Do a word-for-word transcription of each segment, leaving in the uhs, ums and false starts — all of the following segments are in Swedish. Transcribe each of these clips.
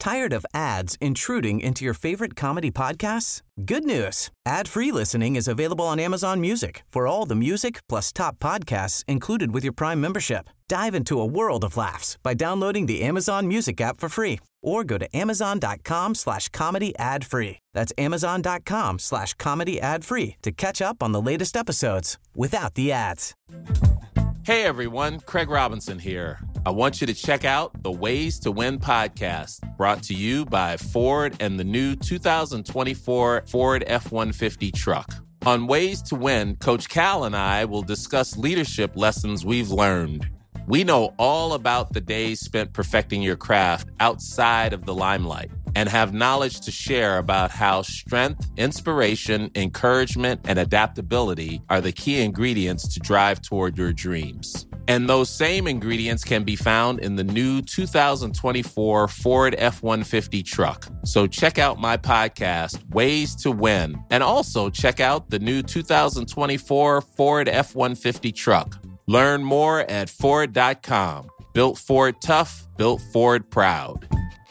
Tired of ads intruding into your favorite comedy podcasts? Good news. Ad-free listening is available on Amazon Music for all the music plus top podcasts included with your Prime membership. Dive into a world of laughs by downloading the Amazon Music app for free or go to amazon.com slash comedy ad free. That's amazon.com slash comedy ad free to catch up on the latest episodes without the ads. Hey everyone, Craig Robinson here. I want you to check out the Ways to Win podcast, brought to you by Ford and the new two thousand twenty-four Ford F one fifty truck. On Ways to Win, Coach Cal and I will discuss leadership lessons we've learned. We know all about the days spent perfecting your craft outside of the limelight and have knowledge to share about how strength, inspiration, encouragement, and adaptability are the key ingredients to drive toward your dreams. And those same ingredients can be found in the new two thousand twenty-four Ford F one fifty truck. So check out my podcast, Ways to Win, and also check out the new two thousand twenty-four Ford F one fifty truck. Learn more at Ford dot com. Built Ford tough, built Ford proud.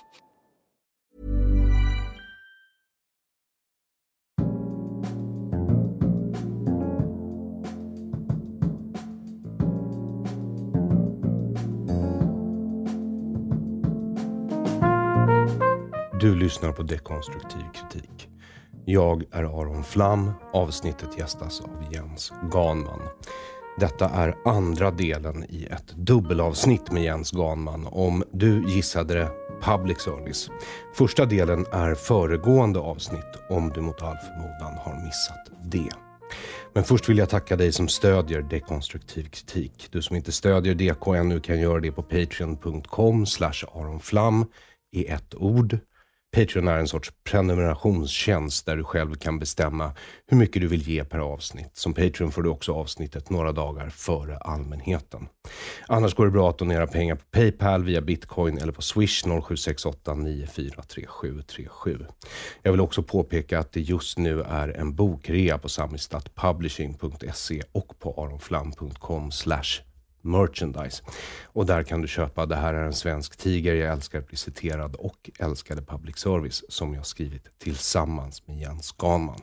Du lyssnar på Dekonstruktiv kritik. Jag är Aron Flam. Avsnittet gästas av Jens Ganman. Detta är andra delen i ett dubbelavsnitt med Jens Ganman om, du gissade det, public service. Första delen är föregående avsnitt om du mot all förmodan har missat det. Men först vill jag tacka dig som stödjer Dekonstruktiv kritik. Du som inte stödjer D K ännu kan göra det på patreon dot com slash aronflam i ett ord. Patreon är en sorts prenumerationstjänst där du själv kan bestämma hur mycket du vill ge per avsnitt. Som Patreon får du också avsnittet några dagar före allmänheten. Annars går det bra att donera pengar på PayPal via Bitcoin eller på Swish noll sju sex åtta nio fyra tre sju tre sju. Jag vill också påpeka att det just nu är en bokrea på samhällstat publishing dot se och på aronflam dot com slash merchandise. Och där kan du köpa Det här är en svensk tiger, jag älskar att bli citerad och älskade public service som jag skrivit tillsammans med Jens Ganman.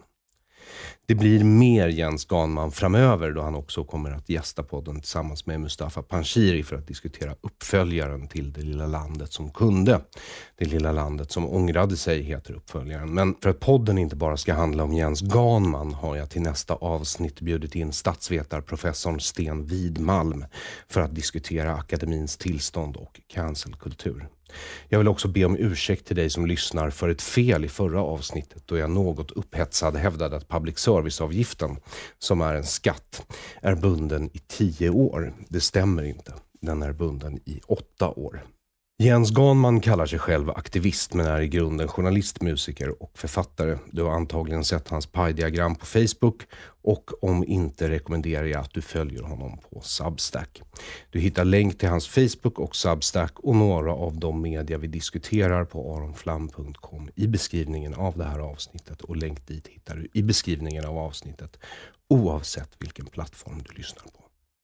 Det blir mer Jens Ganman framöver då han också kommer att gästa podden tillsammans med Mustafa Panshiri för att diskutera uppföljaren till Det lilla landet som kunde. Det lilla landet som ångrade sig heter uppföljaren. Men för att podden inte bara ska handla om Jens Ganman har jag till nästa avsnitt bjudit in statsvetarprofessorn Sten Widmalm för att diskutera akademins tillstånd och cancelkultur. Jag vill också be om ursäkt till dig som lyssnar för ett fel i förra avsnittet då jag något upphetsad hävdade att public serviceavgiften, som är en skatt, är bunden i tio år. Det stämmer inte. Den är bunden i åtta år. Jens Ganman kallar sig själv aktivist men är i grunden journalist, musiker och författare. Du har antagligen sett hans pie-diagram på Facebook och om inte rekommenderar jag att du följer honom på Substack. Du hittar länk till hans Facebook och Substack och några av de media vi diskuterar på aronflam dot com i beskrivningen av det här avsnittet och länk dit hittar du i beskrivningen av avsnittet oavsett vilken plattform du lyssnar på.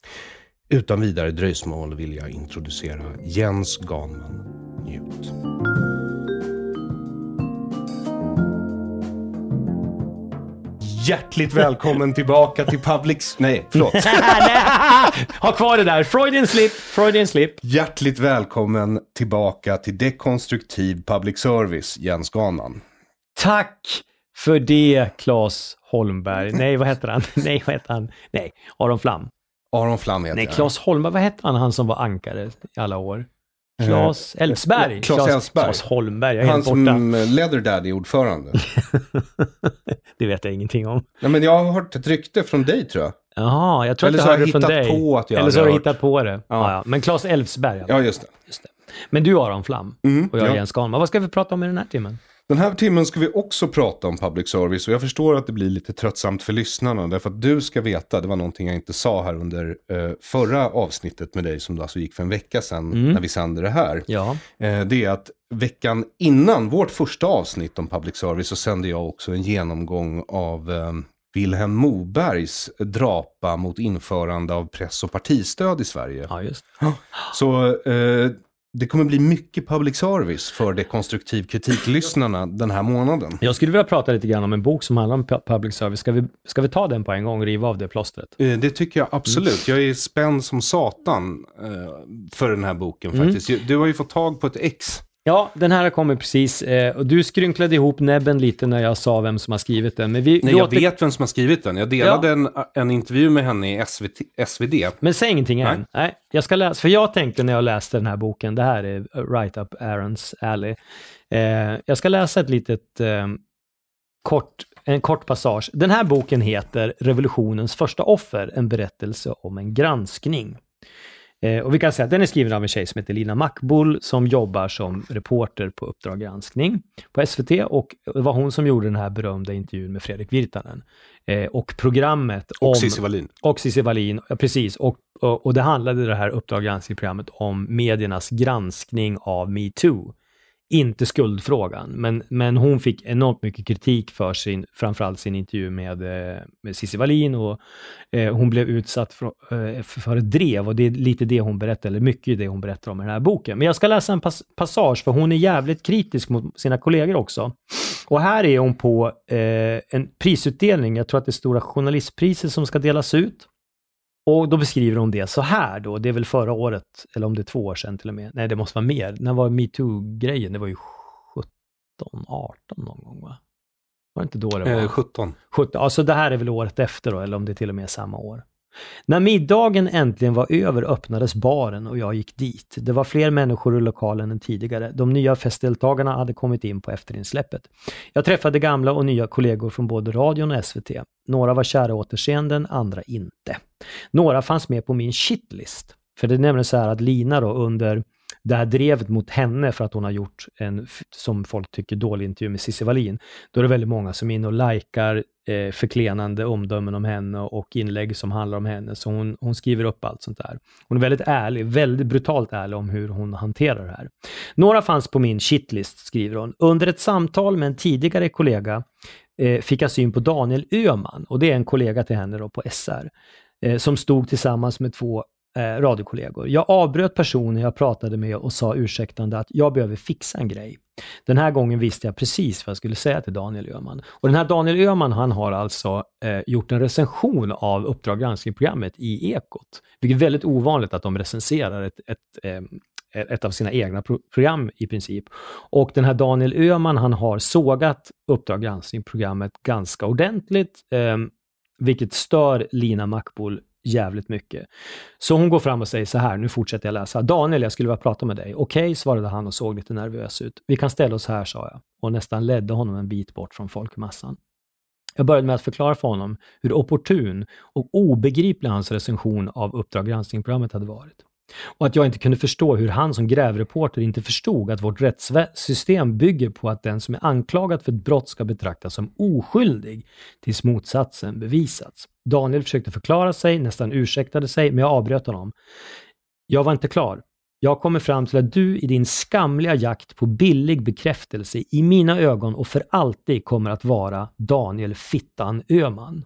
Utan vidare dröjsmål vill jag introducera Jens Ganman. Njut. Hjärtligt välkommen tillbaka till Publix... Nej, förlåt. Ha kvar det där. Freudian slip. Freudian slip. Hjärtligt välkommen tillbaka till Dekonstruktiv Public Service, Jens Ganman. Tack för det, Claes Holmberg. Nej, vad heter han? Nej, vad heter han? Nej, Aron Flam. Aron Flam heter Nej, Claes Holmberg, vad hette han, han som var ankare i alla år? Claes uh, Elfsberg. Claes Elfsberg. Claes Holmberg, jag är han helt borta. som Leather Daddy-ordförande. Det vet jag ingenting om. Nej, men jag har hört ett rykte från dig, tror jag. Jaha, jag tror Eller att jag jag hörde från dig. På att jag Eller så har du hittat på det. Ja. Ja, ja. Men Claes Elfsberg. Ja, just det. just det. Men du har Aron Flam mm, och jag är ja. Jens Ganman. Vad ska vi prata om i den här timmen? Den här timmen ska vi också prata om public service och jag förstår att det blir lite tröttsamt för lyssnarna därför att du ska veta, det var någonting jag inte sa här under eh, förra avsnittet med dig som alltså gick för en vecka sedan mm. när vi sände det här. Ja. Eh, det är att veckan innan vårt första avsnitt om public service så sände jag också en genomgång av eh, Vilhelm Mobergs drapa mot införande av press- och partistöd i Sverige. Ja, just. Så... Eh, det kommer bli mycket public service för dekonstruktiv kritiklyssnarna den här månaden. Jag skulle vilja prata lite grann om en bok som handlar om public service. Ska vi, ska vi ta den på en gång och riva av det plåstret? Det tycker jag absolut. Jag är spänd som satan för den här boken faktiskt. Mm. Du har ju fått tag på ett ex. Ja, den här har kommit precis. Eh, och du skrynklade ihop näbben lite när jag sa vem som har skrivit den. Men vi, Nej, vi jag åter... vet vem som har skrivit den. Jag delade ja. en, en intervju med henne i S V T, S V D. Men säg ingenting Nej. än. Nej, jag ska läsa. För jag tänkte när jag läste den här boken, det här är right up Aaron's alley. Eh, jag ska läsa ett litet eh, kort, en kort passage. Den här boken heter Revolutionens första offer, en berättelse om en granskning. Eh, och vi kan säga att den är skriven av en tjej som heter Lina Mackbull som jobbar som reporter på Uppdrag granskning på S V T, och det var hon som gjorde den här berömda intervjun med Fredrik Virtanen. Eh, och programmet om... Och Cissi Wallin. Och Cissi Wallin, ja, precis. Och, och, och det handlade det här Uppdrag granskning-programmet om mediernas granskning av MeToo. Inte skuldfrågan, men, men hon fick enormt mycket kritik för sin, framförallt sin intervju med, med Cissi Wallin, och eh, hon blev utsatt för, eh, för ett drev, och det är lite det hon berättar, eller mycket det hon berättar om i den här boken. Men jag ska läsa en pas- passage, för hon är jävligt kritisk mot sina kollegor också. Och här är hon på eh, en prisutdelning, jag tror att det är Stora journalistpriset som ska delas ut. Och då beskriver hon det så här då, det är väl förra året, eller om det är två år sedan till och med. Nej, det måste vara mer. När var MeToo-grejen? Det var ju sjutton, arton någon gång, va? Var det inte då det var? Eh, sjutton. sjutton. Alltså det här är väl året efter då, eller om det är till och med samma år. När middagen äntligen var över öppnades baren och jag gick dit. Det var fler människor i lokalen än tidigare. De nya festdeltagarna hade kommit in på efterinsläppet. Jag träffade gamla och nya kollegor från både radion och S V T. Några var kära återseenden, andra inte. Några fanns med på min shitlist. För det är nämligen så här att Lina då under det här drevet mot henne för att hon har gjort en, som folk tycker, dålig intervju med Cissi Wallin. Då är det väldigt många som är inne och likar eh, förklenande omdömen om henne och inlägg som handlar om henne. Så hon, hon skriver upp allt sånt där. Hon är väldigt ärlig, väldigt brutalt ärlig om hur hon hanterar det här. Några fanns på min shitlist, skriver hon. Under ett samtal med en tidigare kollega eh, fick jag syn på Daniel Öhman, och det är en kollega till henne då på S R, eh, som stod tillsammans med två Eh, radiokollegor. Jag avbröt personen jag pratade med och sa ursäktande att jag behöver fixa en grej. Den här gången visste jag precis vad jag skulle säga till Daniel Öhman. Och den här Daniel Öhman, han har alltså eh, gjort en recension av Uppdrag granskning-programmet i Ekot. Vilket är väldigt ovanligt att de recenserar ett, ett, eh, ett av sina egna pro- program i princip. Och den här Daniel Öhman, han har sågat Uppdrag granskning-programmet ganska ordentligt, eh, vilket stör Lina Mackbull jävligt mycket. Så hon går fram och säger så här, nu fortsätter jag läsa. Daniel, jag skulle vilja prata med dig. Okej, okay, svarade han och såg lite nervös ut. Vi kan ställa oss här, sa jag. Och nästan ledde honom en bit bort från folkmassan. Jag började med att förklara för honom hur opportun och obegriplig hans recension av Uppdrag granskning-programmet hade varit. Och att jag inte kunde förstå hur han som grävreporter inte förstod att vårt rättssystem bygger på att den som är anklagad för ett brott ska betraktas som oskyldig tills motsatsen bevisats. Daniel försökte förklara sig, nästan ursäktade sig, men jag avbröt honom. Jag var inte klar. Jag kommer fram till att du i din skamliga jakt på billig bekräftelse i mina ögon och för alltid kommer att vara Daniel Fittan Öhman.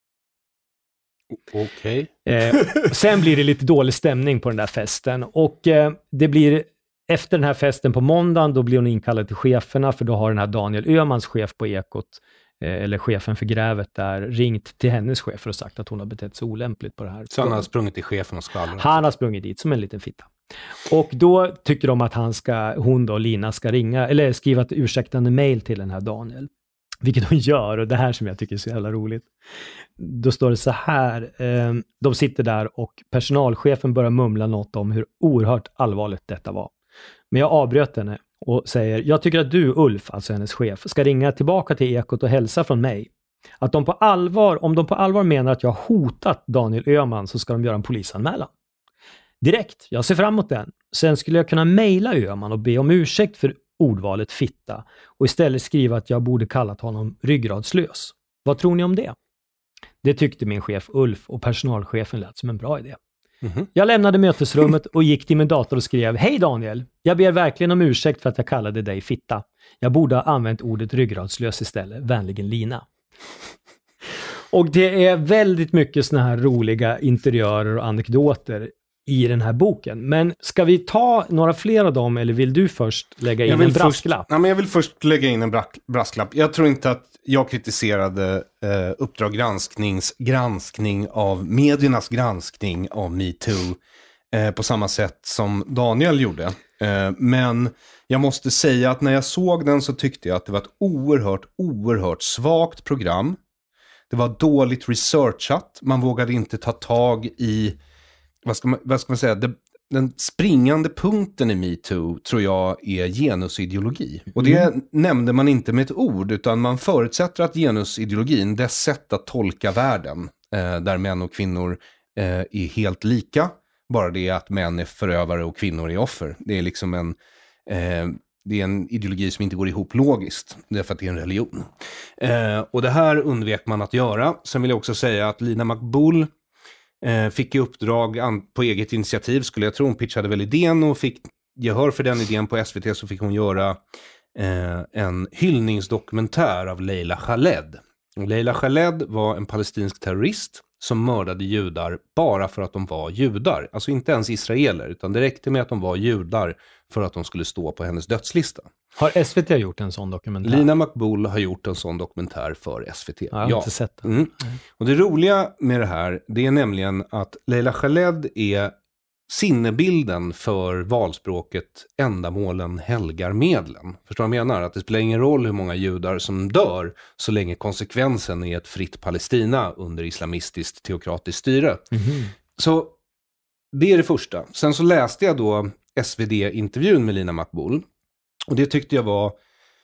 Okej. Okay. Eh, sen blir det lite dålig stämning på den där festen, och eh, det blir efter den här festen på måndagen, då blir hon inkallad till cheferna, för då har den här Daniel Öhmans chef på Ekot, eh, eller chefen för grävet där, ringt till hennes chefer och sagt att hon har betett sig olämpligt på det här. Så han har sprungit till chefen och skvallrat? Han har sprungit dit som en liten fitta. Och då tycker de att han ska, hon då, Lina, ska ringa, eller skriva ett ursäktande mejl till den här Daniel. Vilket hon gör, och det här som jag tycker är så jävla roligt. Då står det så här, eh, de sitter där och personalchefen börjar mumla något om hur oerhört allvarligt detta var. Men jag avbröt henne och säger, jag tycker att du, Ulf, alltså hennes chef, ska ringa tillbaka till Ekot och hälsa från mig. Att de på allvar, om de på allvar menar att jag har hotat Daniel Öhman, så ska de göra en polisanmälan. Direkt, jag ser fram emot den. Sen skulle jag kunna mejla Öhman och be om ursäkt för ordvalet fitta och istället skriva att jag borde kallat honom ryggradslös. Vad tror ni om det? Det tyckte min chef Ulf, och personalchefen lät som en bra idé. Mm-hmm. Jag lämnade mötesrummet och gick till min dator och skrev: Hej Daniel, jag ber verkligen om ursäkt för att jag kallade dig fitta. Jag borde ha använt ordet ryggradslös istället. Vänligen Lina. Och det är väldigt mycket såna här roliga interiörer och anekdoter i den här boken. Men ska vi ta några fler av dem eller vill du först lägga in en brasklapp? Först, ja, men jag vill först lägga in en bra- brasklapp. Jag tror inte att jag kritiserade eh, Uppdrag gransknings granskning av mediernas granskning av MeToo eh, på samma sätt som Daniel gjorde. Eh, men jag måste säga att när jag såg den så tyckte jag att det var ett oerhört, oerhört svagt program. Det var dåligt researchat. Man vågade inte ta tag i, vad ska man, vad ska man säga, det, den springande punkten i MeToo tror jag är genusideologi. Och det mm. nämnde man inte med ett ord, utan man förutsätter att genusideologin, dess sätt att tolka världen, eh, där män och kvinnor eh, är helt lika, bara det att män är förövare och kvinnor är offer. Det är liksom en... Eh, Det är en ideologi som inte går ihop logiskt, därför att det är en religion. Eh, och det här undvek man att göra. Sen vill jag också säga att Lina Makboul eh, fick i uppdrag an- på eget initiativ, skulle jag tro. Hon pitchade väl idén och fick gehör för den idén på S V T, så fick hon göra eh, en hyllningsdokumentär av Leila Khaled. Och Leila Khaled var en palestinsk terrorist som mördade judar bara för att de var judar. Alltså inte ens israeler, utan det räckte med att de var judar för att de skulle stå på hennes dödslista. Har S V T gjort en sån dokumentär? Lina Makboul har gjort en sån dokumentär för S V T. Ja, jag har ja. inte sett den. Mm. Och det roliga med det här, det är nämligen att Leila Khaled är sinnebilden för valspråket ändamålen helgar medlen. Förstår du vad jag menar? Att det spelar ingen roll hur många judar som dör så länge konsekvensen är ett fritt Palestina under islamistiskt teokratiskt styre. Mm-hmm. Så det är det första. Sen så läste jag då S V D-intervjun med Lina Makboul. Och det tyckte jag var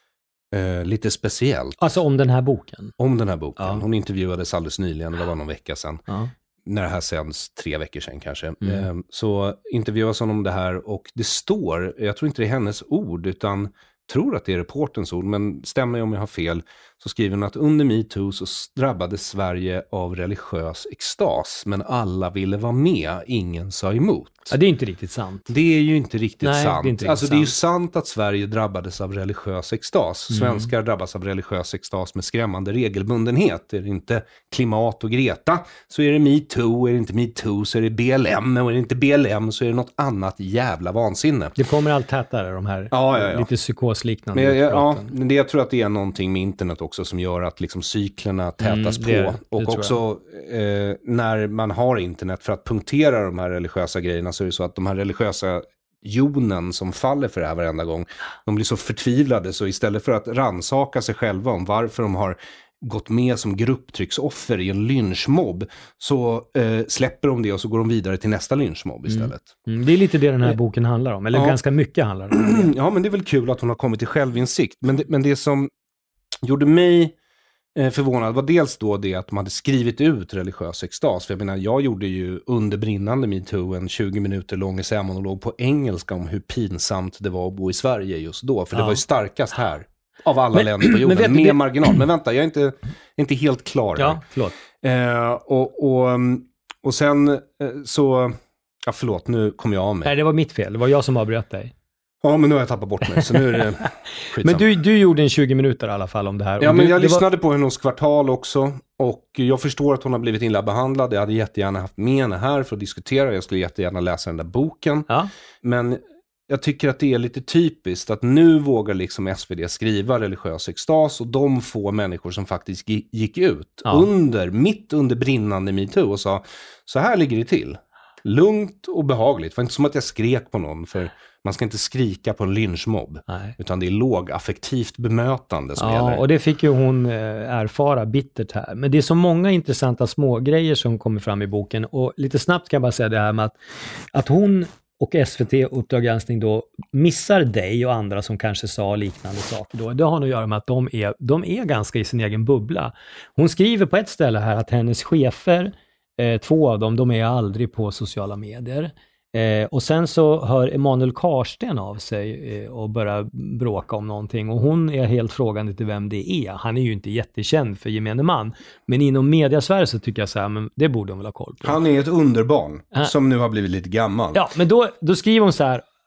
eh, lite speciellt. Alltså om den här boken? Om den här boken. Ja. Hon intervjuades alldeles nyligen, det var någon vecka sedan. Ja. När det här sänds tre veckor sedan kanske. Mm. Eh, så intervjuas hon om det här och det står, jag tror inte det är hennes ord utan tror att det är reportens ord, men stämmer om jag har fel, så skriver hon att under MeToo så drabbades Sverige av religiös extas, men alla ville vara med, ingen sa emot. Ja, det är inte riktigt sant. Det är ju inte riktigt Nej, sant. det är inte riktigt alltså sant. det är ju sant att Sverige drabbades av religiös extas. Mm. Svenskar drabbas av religiös extas med skrämmande regelbundenhet. Är det inte klimat och Greta så är det MeToo, är det inte MeToo så är det B L M, och är det inte B L M så är det något annat jävla vansinne. Det kommer allt tätare, de här ja, ja, ja. lite psykosliknande. Men jag, ja, men det, jag tror att det är någonting med internet också som gör att liksom cyklerna tätas Mm, det- på. det Och tror också eh, när man har internet för att punktera de här religiösa grejerna, så är det så att de här religiösa jonen som faller för det här varenda gång, de blir så förtvivlade, så istället för att ransaka sig själva om varför de har gått med som grupptrycksoffer i en lynchmobb, så eh, släpper de det och så går de vidare till nästa lynchmobb istället. Mm, det är lite det den här boken handlar om, eller Ja. ganska mycket handlar om. Ja, men det är väl kul att hon har kommit till självinsikt. Men det, men det som gjorde mig eh, förvånad var dels då det att de hade skrivit ut religiös extas. För jag menar, jag gjorde ju under brinnande MeToo en tjugo minuter lång essämonolog på engelska om hur pinsamt det var att bo i Sverige just då. För det Ja. var ju starkast här av alla Men- länder på men jorden, vet du, med det- marginal. Men vänta, jag är inte, inte helt klar här. Ja, förlåt. Eh, och, och, och sen eh, så... Ja, förlåt, nu kom jag av mig. Nej, det var mitt fel. Det var jag som avbröt dig. Ja, men nu har jag tappat bort mig, så nu är det skitsamma. Men du, du gjorde en tjugo minuter i alla fall om det här. Ja, Och men du, jag det var- lyssnade på hennes kvartal också. Och jag förstår att hon har blivit illa behandlad. Jag hade jättegärna haft med henne här för att diskutera. Jag skulle jättegärna läsa den där boken. Ja. Men jag tycker att det är lite typiskt att nu vågar liksom S V D skriva religiös extas, och de få människor som faktiskt gi- gick ut Ja. under, mitt under brinnande MeToo och sa, så här ligger det till. Lugnt och behagligt. Det var inte som att jag skrek på någon, för man ska inte skrika på en lynchmobb. Nej. Utan det är lågaffektivt bemötande som Ja, gäller. och det fick ju hon eh, erfara bittert här. Men det är så många intressanta små grejer som kommer fram i boken. Och lite snabbt kan jag bara säga det här med att, att hon och S V T Uppdrag granskning då missar dig och andra som kanske sa liknande saker då. Det har nog att göra med att de är, de är ganska i sin egen bubbla. Hon skriver på ett ställe här att hennes chefer, eh, två av dem, de är aldrig på sociala medier. Eh, och sen så hör Emanuel Karsten av sig eh, och börjar bråka om någonting, och hon är helt frågande till vem det är. Han är ju inte jättekänd för gemene man, men inom mediasfär så tycker jag så här, men det borde hon väl ha koll på. Han är ett underbarn Ja. som nu har blivit lite gammal. Ja, men då, då skriver hon så här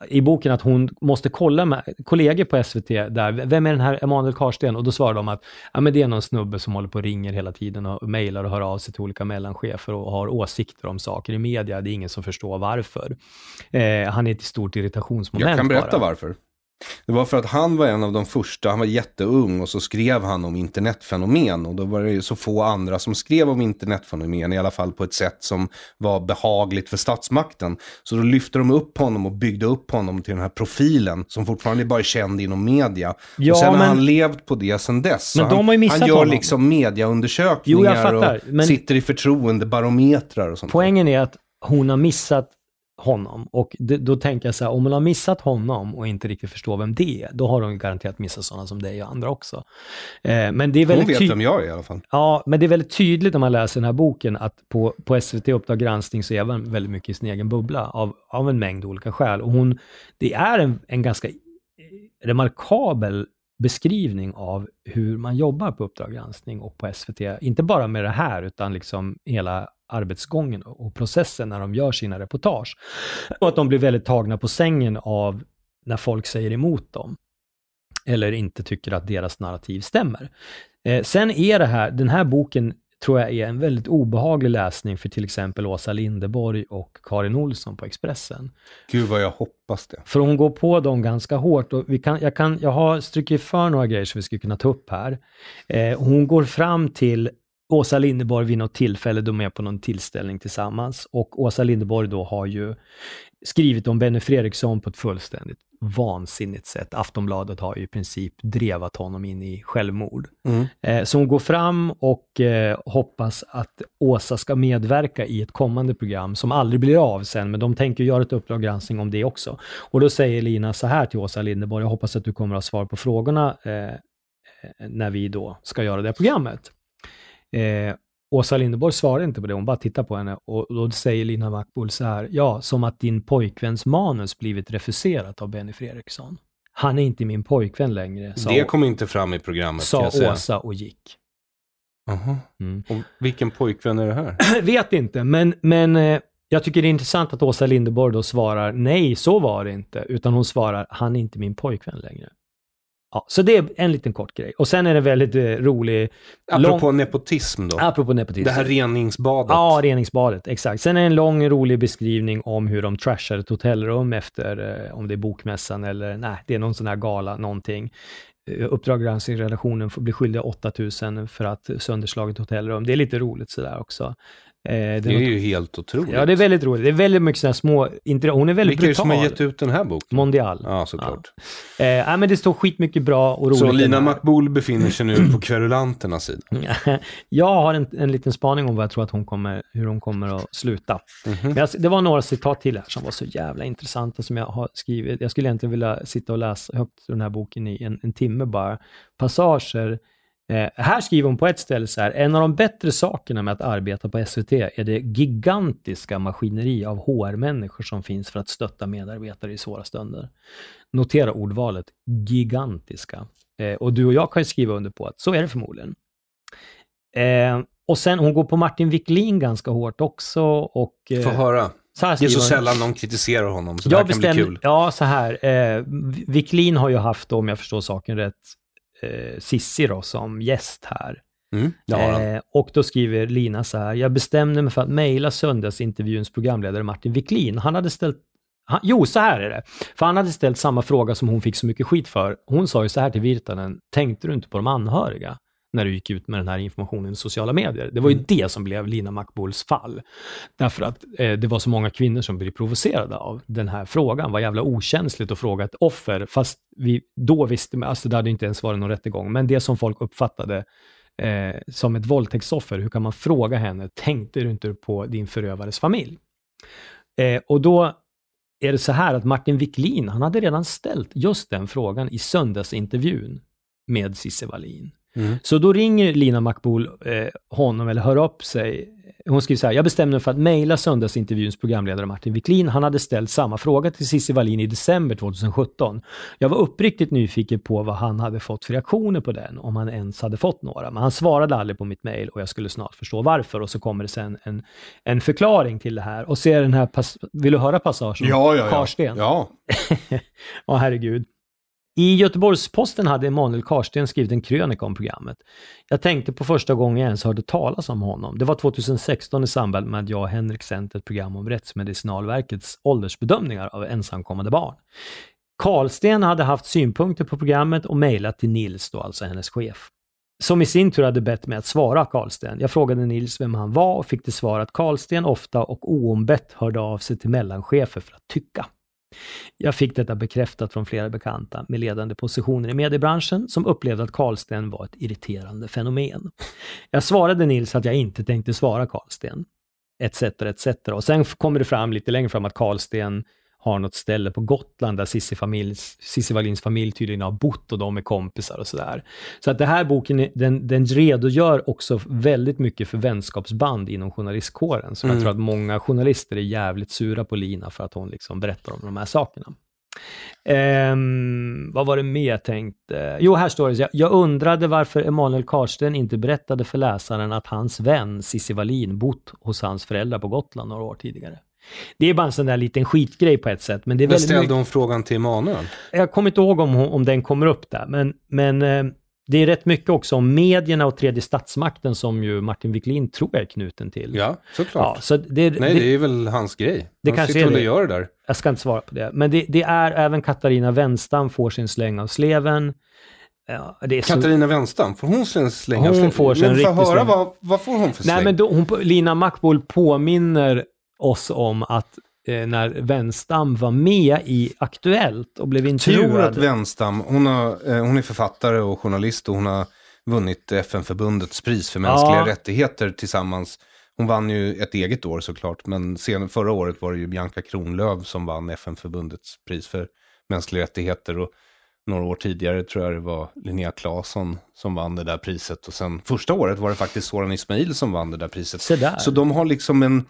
i boken att hon måste kolla med kollegor på S V T där, vem är den här Emanuel Karsten? Och då svarar de att ja, men det är någon snubbe som håller på och ringer hela tiden och mejlar och hör av sig till olika mellanchefer och har åsikter om saker i media. Det är ingen som förstår varför. Eh, han är ett stort irritationsmoment. Jag kan berätta bara. varför. Det var för att han var en av de första, han var jätteung och så skrev han om internetfenomen och då var det ju så få andra som skrev om internetfenomen, i alla fall på ett sätt som var behagligt för statsmakten. Så då lyfte de upp honom och byggde upp honom till den här profilen som fortfarande bara är känd inom media. Ja, och sen men, har han levt på det sedan dess. Men han, de har ju missat han gör honom. liksom mediaundersökningar jo, jag fattar, och men sitter i förtroendebarometrar och sånt. Poängen är att hon har missat honom och det, då tänker jag så här, om man har missat honom och inte riktigt förstår vem det är, då har de garanterat missat sådana som dig och andra också. Eh, men det är väldigt hon vet ty- vem jag är i alla fall. Ja, men det är väldigt tydligt när man läser den här boken att på, på S V T Uppdrag granskning så är man väldigt mycket i sin egen bubbla av, av en mängd olika skäl. Och hon, det är en, en ganska remarkabel beskrivning av hur man jobbar på Uppdrag granskning och på S V T. Inte bara med det här utan liksom hela arbetsgången och processen när de gör sina reportage. Och att de blir väldigt tagna på sängen av när folk säger emot dem. Eller inte tycker att deras narrativ stämmer. Eh, sen är det här, den här boken tror jag är en väldigt obehaglig läsning för till exempel Åsa Linderborg och Karin Olsson på Expressen. Gud vad jag hoppas det. För hon går på dem ganska hårt och vi kan, jag, kan, jag har strukit för några grejer som vi skulle kunna ta upp här. Eh, hon går fram till Åsa Linderborg vid något tillfälle, de är på någon tillställning tillsammans och Åsa Linderborg då har ju skrivit om Benny Fredriksson på ett fullständigt vansinnigt sätt. Aftonbladet har ju i princip drevat honom in i självmord. Mm. Eh, så hon går fram och eh, hoppas att Åsa ska medverka i ett kommande program som aldrig blir av sen, men de tänker göra ett Uppdrag granskning om det också. Och då säger Lina så här till Åsa Linderborg: jag hoppas att du kommer att ha svar på frågorna eh, när vi då ska göra det programmet. Eh, Åsa Linderborg svarar inte på det, hon bara tittar på henne och då säger Lina Mackbull så här: ja, som att din pojkväns manus blivit refuserat av Benny Fredriksson. Han är inte min pojkvän längre. Sa, det kom inte fram i programmet. Sa Åsa och gick. Aha. Mm. Och vilken pojkvän är det här? Vet inte, men, men eh, jag tycker det är intressant att Åsa Linderborg då svarar nej, så var det inte, utan hon svarar han är inte min pojkvän längre. Ja, så det är en liten kort grej. Och sen är det väldigt eh, rolig... Apropå lång... nepotism då. Apropå nepotism. Det här reningsbadet. Ja, reningsbadet, exakt. Sen är det en lång rolig beskrivning om hur de trashar ett hotellrum efter, eh, om det är bokmässan eller nej, det är någon sån här gala, någonting. Uh, Uppdrag granskningsredaktionen får bli skyldiga åtta tusen för att sönderslaget hotellrum. Det är lite roligt sådär också. Eh, det är, det är något... ju helt otroligt. Ja, det är väldigt roligt. Det är väldigt mycket sådana små... Inte... Hon är väldigt Vilka brutal. Vilka är det som har gett ut den här boken? Mondial. Ja, såklart. Ja. Eh, ja, men det står skitmycket bra och roligt. Så Lina Mackbull befinner sig nu på kverulanternas sida. Jag har en, en liten spaning om vad jag tror att hon kommer, hur hon kommer att sluta. Mm-hmm. Men jag, det var några citat till här som var så jävla intressanta som jag har skrivit. Jag skulle egentligen vilja sitta och läsa högt den här boken i en, en timme bara. Passager. Eh, här skriver hon på ett ställe så här: en av de bättre sakerna med att arbeta på S V T är det gigantiska maskineri av H R-människor som finns för att stötta medarbetare i svåra stunder. Notera ordvalet, gigantiska. Eh, och du och jag kan ju skriva under på att så är det förmodligen. Eh, och sen, hon går på Martin Wiklin ganska hårt också. Och, eh, Få höra. Så det är så sällan någon kritiserar honom, så det här kan bestäm- bli kul. Ja, så här. Eh, Wiklin har ju haft, om jag förstår saken rätt, Eh, Sissi då som gäst här. Mm, eh, och då skriver Lina så här: jag bestämde mig för att mejla söndagsintervjuns programledare Martin Wiklin. Han hade ställt han, jo, så här är det. För han hade ställt samma fråga som hon fick så mycket skit för. Hon sa ju så här till Virtanen: tänkte du inte på de anhöriga när du gick ut med den här informationen i sociala medier? Det var ju mm. det som blev Lina Mackbulls fall. Därför att eh, det var så många kvinnor som blev provocerade av den här frågan. Var jävla okänsligt att fråga ett offer, fast vi då visste, alltså det hade inte ens varit någon rättegång, men det som folk uppfattade eh, som ett våldtäktsoffer, hur kan man fråga henne, tänkte du inte på din förövares familj? Eh, och då är det så här att Martin Wiklin, han hade redan ställt just den frågan i söndagsintervjun med Cissi Wallin. Mm. Så då ringer Lina Makboul eh, honom eller hör upp sig. Hon skriver så här: jag bestämde mig för att mejla söndagsintervjuns programledare Martin Wiklin. Han hade ställt samma fråga till Cissi Wallin i december tjugohundrasjutton. Jag var uppriktigt nyfiken på vad han hade fått för reaktioner på den, om han ens hade fått några. Men han svarade aldrig på mitt mejl och jag skulle snart förstå varför. Och så kommer det sen en, en förklaring till det här. Och ser den här, pass- vill du höra passagen? Ja, ja, ja. Karsten. Ja. Åh, herregud. I Göteborgs-Posten hade Emanuel Karsten skrivit en krönika om programmet. Jag tänkte på första gången jag ens hörde talas om honom. Det var tjugohundrasexton i samband med att jag och Henrik sänt ett program om Rättsmedicinalverkets åldersbedömningar av ensamkommande barn. Karlsten hade haft synpunkter på programmet och mejlat till Nils, då alltså hennes chef, som i sin tur hade bett mig att svara Karlsten. Jag frågade Nils vem han var och fick det svar att Karlsten ofta och oombett hörde av sig till mellanchefer för att tycka. Jag fick detta bekräftat från flera bekanta med ledande positioner i mediebranschen som upplevde att Karlsten var ett irriterande fenomen. Jag svarade Nils att jag inte tänkte svara Karlsten, et cetera et cetera. Och sen kommer det fram lite längre fram att Karlsten har något ställe på Gotland där Cissi, familj, Cissi Wallins familj tydligen har bott och de är kompisar och sådär. Så att det här boken, den, den redogör också väldigt mycket för vänskapsband inom journalistkåren. Så mm. jag tror att många journalister är jävligt sura på Lina för att hon liksom berättar om de här sakerna. Um, vad var det mer jag tänkte? Jo, här står det. Jag, jag undrade varför Emanuel Karsten inte berättade för läsaren att hans vän Cissi Wallin bott hos hans föräldrar på Gotland några år tidigare. Det är bara en sån där liten skitgrej på ett sätt. Men det är väldigt ställde mycket... hon frågan till Emanuel? Jag kommer inte ihåg om, om den kommer upp där. Men, men eh, det är rätt mycket också om medierna och tredje statsmakten som ju Martin Wiklin tror jag är knuten till. Ja, såklart. Ja, så det, Nej, det, det är väl hans grej. Det han kanske sitter är det. och gör det där. Jag ska inte svara på det. Men det, det är även Katarina Wenstam får sin släng av sleven. Ja, det är Katarina så... Wenstam, får hon sin släng av Hon sleven? får sin Men riktig höra, släng. vad, vad får hon för släng? Nej, men då, hon, Lina Makboul påminner oss om att eh, när Wenstam var med i Aktuellt och blev intervjuad. Jag tror att Wenstam, hon, har, eh, hon är författare och journalist och hon har vunnit F N-förbundets pris för mänskliga ja. rättigheter tillsammans. Hon vann ju ett eget år såklart, men sen, förra året var det ju Bianca Kronlöf som vann F N-förbundets pris för mänskliga rättigheter, och några år tidigare tror jag det var Linnea Claesson som vann det där priset, och sen första året var det faktiskt Soran Ismail som vann det där priset. Så, där. Så de har liksom en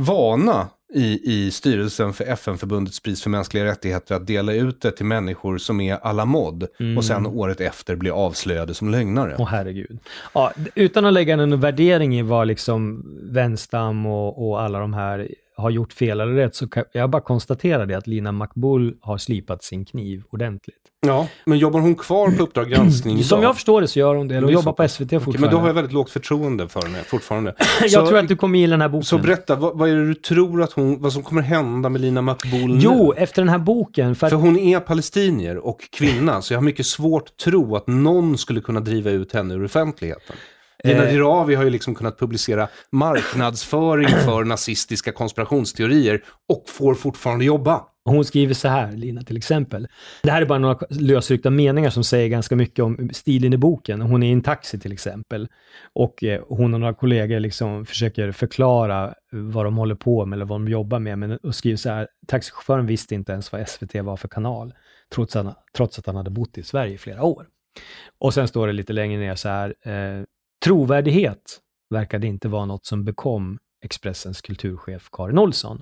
vana i, i styrelsen för F N-förbundets pris för mänskliga rättigheter att dela ut det till människor som är alla mod mm. och sen året efter blir avslöjade som lögnare. Åh herregud. Ja, utan att lägga en värdering i vad liksom Wenstam och, och alla de här har gjort fel eller rätt, så kan jag bara konstatera det att Lina Makboul har slipat sin kniv ordentligt. Ja, men jobbar hon kvar på Uppdrag granskning idag? Som jag förstår det så gör hon det. Hon jobbar på S V T fortfarande. Men då har jag väldigt lågt förtroende för henne fortfarande. jag så, tror att du kommer gilla den här boken. Så berätta, vad, vad är det du tror att hon, vad som kommer hända med Lina Makboul nu? Jo, efter den här boken. För, för hon är palestinier och kvinna, så jag har mycket svårt att tro att någon skulle kunna driva ut henne ur offentligheten. Gina Dirawi har ju liksom kunnat publicera marknadsföring för nazistiska konspirationsteorier och får fortfarande jobba. Hon skriver så här, Lina, till exempel. Det här är bara några lösryckta meningar som säger ganska mycket om stilen i boken. Hon är i en taxi till exempel. Och eh, hon och några kollegor liksom försöker förklara vad de håller på med eller vad de jobbar med. Men, och skriver så här, taxichauffören visste inte ens vad S V T var för kanal. Trots, han, trots att han hade bott i Sverige i flera år. Och sen står det lite längre ner så här... Eh, trovärdighet verkade inte vara något som bekom Expressens kulturchef Karin Olsson.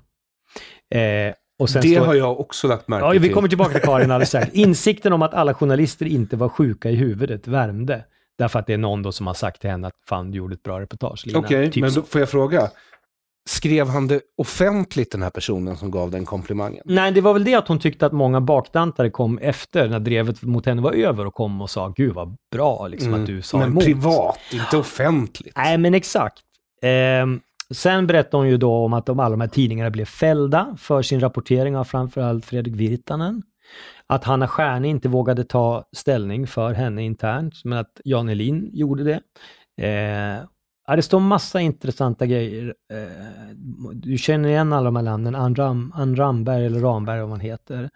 Eh, och sen det står, har jag också lagt märke ja, till. Vi kommer tillbaka till Karin alldeles säkert. Insikten om att alla journalister inte var sjuka i huvudet värmde. Därför att det är någon då som har sagt till henne att fan, du gjorde ett bra reportage. Okej, okay, typ men då får jag fråga. Skrev han det offentligt, den här personen som gav den komplimangen? Nej, det var väl det att hon tyckte att många bakdantare kom efter när drevet mot henne var över och kom och sa, gud vad bra liksom, mm. att du sa men emot. Men privat, inte offentligt. Nej, men exakt. Eh, sen berättade hon ju då om att de, alla de här tidningarna blev fällda för sin rapportering av framförallt Fredrik Virtanen. Att Hanna Stjärne inte vågade ta ställning för henne internt, men att Jan Elin gjorde det. Eh, Ja, det står massa intressanta grejer. Du känner igen alla de här namnen. Ann, Ram, Ann Ramberg eller Ramberg om man heter.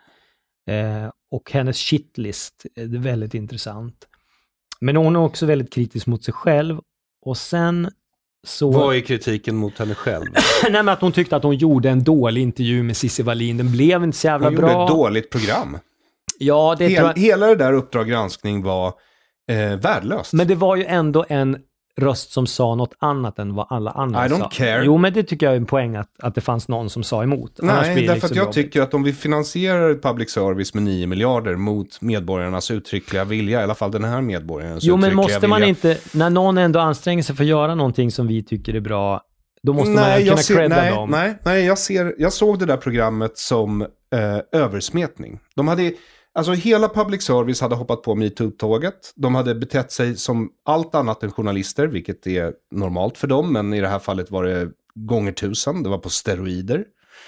Och hennes shitlist är väldigt intressant. Men hon är också väldigt kritisk mot sig själv. Och sen så... Vad är kritiken mot henne själv? Nej, men att hon tyckte att hon gjorde en dålig intervju med Cissi Wallin. Den blev inte så jävla hon bra. Hon gjorde ett dåligt program. Ja, det Hel, tror jag... Hela det där Uppdrag granskning var eh, värdelöst. Men det var ju ändå en röst som sa något annat än vad alla andra I don't sa. care. Jo, men det tycker jag är en poäng att, att det fanns någon som sa emot. Annars Nej, blir det därför liksom att jag jobbigt. tycker att om vi finansierar public service med nio miljarder mot medborgarnas uttryckliga vilja, i alla fall den här medborgarens Jo, men uttryckliga måste man vilja. inte, när någon ändå anstränger sig för att göra någonting som vi tycker är bra, då måste nej, man kunna jag ser, credda nej, dem. Nej, nej jag, ser, jag såg det där programmet som eh, översmetning. De hade, alltså hela public service hade hoppat på MeToo-tåget. De hade betett sig som allt annat än journalister, vilket är normalt för dem, men i det här fallet var det gånger tusen, det var på steroider.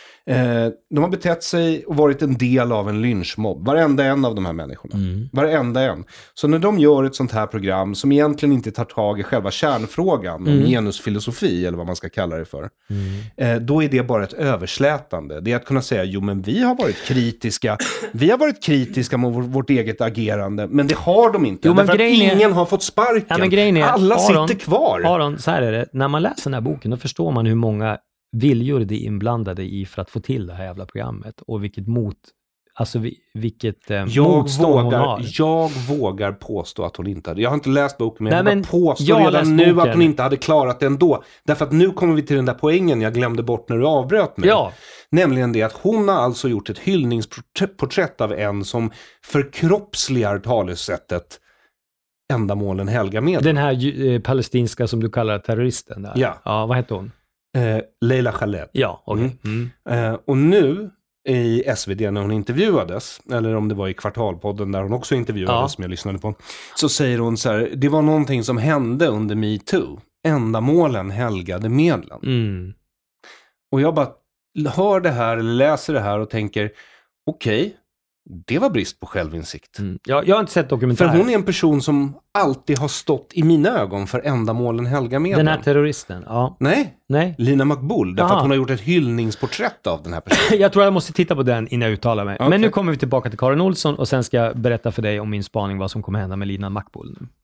Eh, de har betett sig och varit en del av en lynchmobb. Varenda en av de här människorna. Mm. Varenda en. Så när de gör ett sånt här program som egentligen inte tar tag i själva kärnfrågan mm. om genusfilosofi eller vad man ska kalla det för. Mm. Eh, då är det bara ett överslätande. Det är att kunna säga, jo men vi har varit kritiska. Vi har varit kritiska mot vårt, vårt eget agerande. Men det har de inte. Jo, därför att ingen är, har fått sparken. Ja, men grejen är, alla Aron, sitter kvar. Aron, så här är det. När man läser den här boken, då förstår man hur många viljor det är inblandade i för att få till det här jävla programmet och vilket mot, alltså vilket eh, jag motstånd vågar, hon har. Jag vågar påstå att hon inte hade, jag har inte läst boken men Nej, jag men vågar påstå jag redan nu boken. att hon inte hade klarat det ändå. Därför att nu kommer vi till den där poängen jag glömde bort när du avbröt mig. Ja. Nämligen det att hon har alltså gjort ett hyllningsporträtt av en som förkroppsligar talesättet ändamålen helga med. Den här eh, palestinska som du kallar terroristen där. Ja. Ja, vad heter hon? Eh, Leila Khaled. Ja, okej. Okay. Mm. Mm. Eh, och nu i S V D när hon intervjuades, eller om det var i Kvartalpodden där hon också intervjuades ja. som jag lyssnade på, så säger hon så här, det var någonting som hände under MeToo. Ändamålen helgade medlen. Mm. Och jag bara hör det här eller läser det här och tänker, okej, okay, det var brist på självinsikt. Mm. Jag, jag har inte sett dokumentären. För hon är en person som alltid har stått i mina ögon för ändamålen helga medlen. Den här terroristen, ja. Nej, Nej. Lina Makbul. Därför Aha. att hon har gjort ett hyllningsporträtt av den här personen. Jag tror jag måste titta på den innan jag uttalar mig. Okay. Men nu kommer vi tillbaka till Karin Olsson och sen ska jag berätta för dig om min spaning vad som kommer hända med Lina Makbul nu.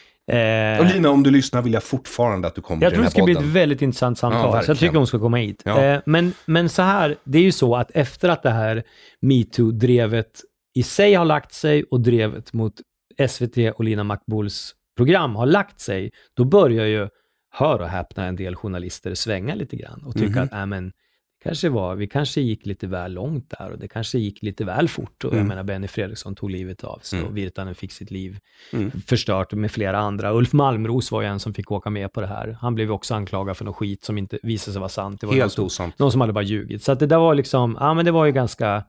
Eh, och Lina, om du lyssnar vill jag fortfarande att du kommer jag till den här tror det ska podden. bli ett väldigt intressant samtal. Ja, så jag tycker hon ska komma hit. Ja. Eh, men, men så här, det är ju så att efter att det här MeToo-drevet i sig har lagt sig och drevet mot S V T och Lina Makbuls program har lagt sig, då börjar ju, hör och häpna, en del journalister svänga lite grann och tycka mm. att äh, men, kanske var, vi kanske gick lite väl långt där och det kanske gick lite väl fort. Och mm. jag menar, Benny Fredriksson tog livet av sig mm. och Virtanen fick sitt liv mm. förstört med flera andra. Ulf Malmros var ju en som fick åka med på det här. Han blev också anklagad för något skit som inte visade sig vara sant. Det var helt någon som, osant. Någon som hade bara ljugit. Så att det där var liksom, ja men det var ju ganska...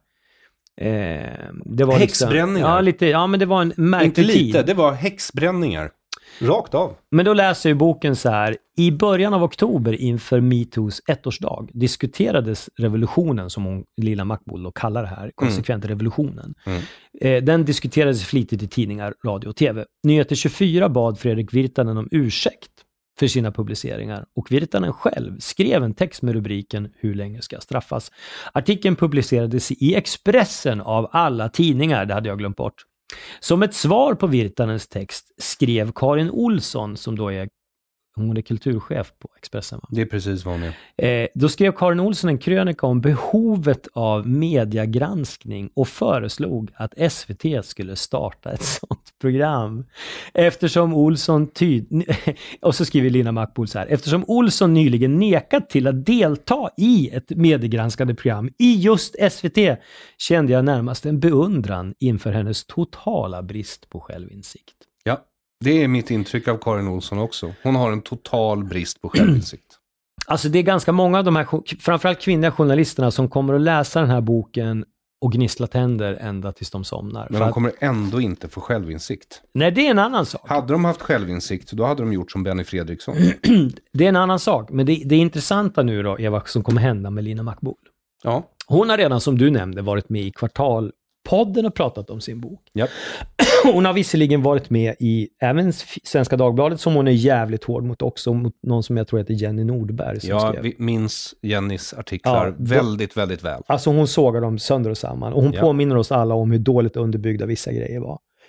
Eh, det var häxbränningar. Liksom, ja, lite, ja, men det var en märklig Inte lite, tid. det var häxbränningar. Rakt av. Men då läser ju boken så här. I början av oktober inför MeToos ettårsdag diskuterades revolutionen, som hon, Lina Makbul då kallar det här, konsekvent mm. revolutionen. Mm. Eh, den diskuterades flitigt i tidningar, radio och tv. Nyheter tjugofyra bad Fredrik Virtanen om ursäkt för sina publiceringar och Virtanen själv skrev en text med rubriken "Hur länge ska jag straffas?". Artikeln publicerades i Expressen av alla tidningar, det hade jag glömt bort. Som ett svar på Virtanens text skrev Karin Olsson, som då är, hon är kulturchef på Expressen. Va? Det är precis vad hon är. Eh, då skrev Karin Olsson en krönika om behovet av mediegranskning och föreslog att S V T skulle starta ett sånt program. Eftersom Olsson tyd... och så skriver Lina Makbul så här. Eftersom Olsson nyligen nekat till att delta i ett mediegranskande program i just S V T kände jag närmast en beundran inför hennes totala brist på självinsikt. Ja. Det är mitt intryck av Karin Olsson också. Hon har en total brist på självinsikt. Alltså det är ganska många av de här, framförallt kvinnliga journalisterna, som kommer att läsa den här boken och gnissla tänder ända tills de somnar. Men För de att, kommer ändå inte få självinsikt. nej, det är en annan sak. Hade de haft självinsikt, då hade de gjort som Benny Fredriksson. Det är en annan sak. Men det, det är intressanta nu då, Eva, som kommer hända med Lina Makbul. Ja. Hon har redan, som du nämnde, varit med i Kvartalpodden och pratat om sin bok. Japp. Hon har visserligen varit med i även Svenska Dagbladet, som hon är jävligt hård mot också, mot någon som jag tror heter Jenny Nordberg. Som ja, skrev. vi minns Jennys artiklar Ja, väldigt, väldigt väl. Alltså hon sågar dem sönder och samman. Och hon ja. påminner oss alla om hur dåligt underbyggda vissa grejer var.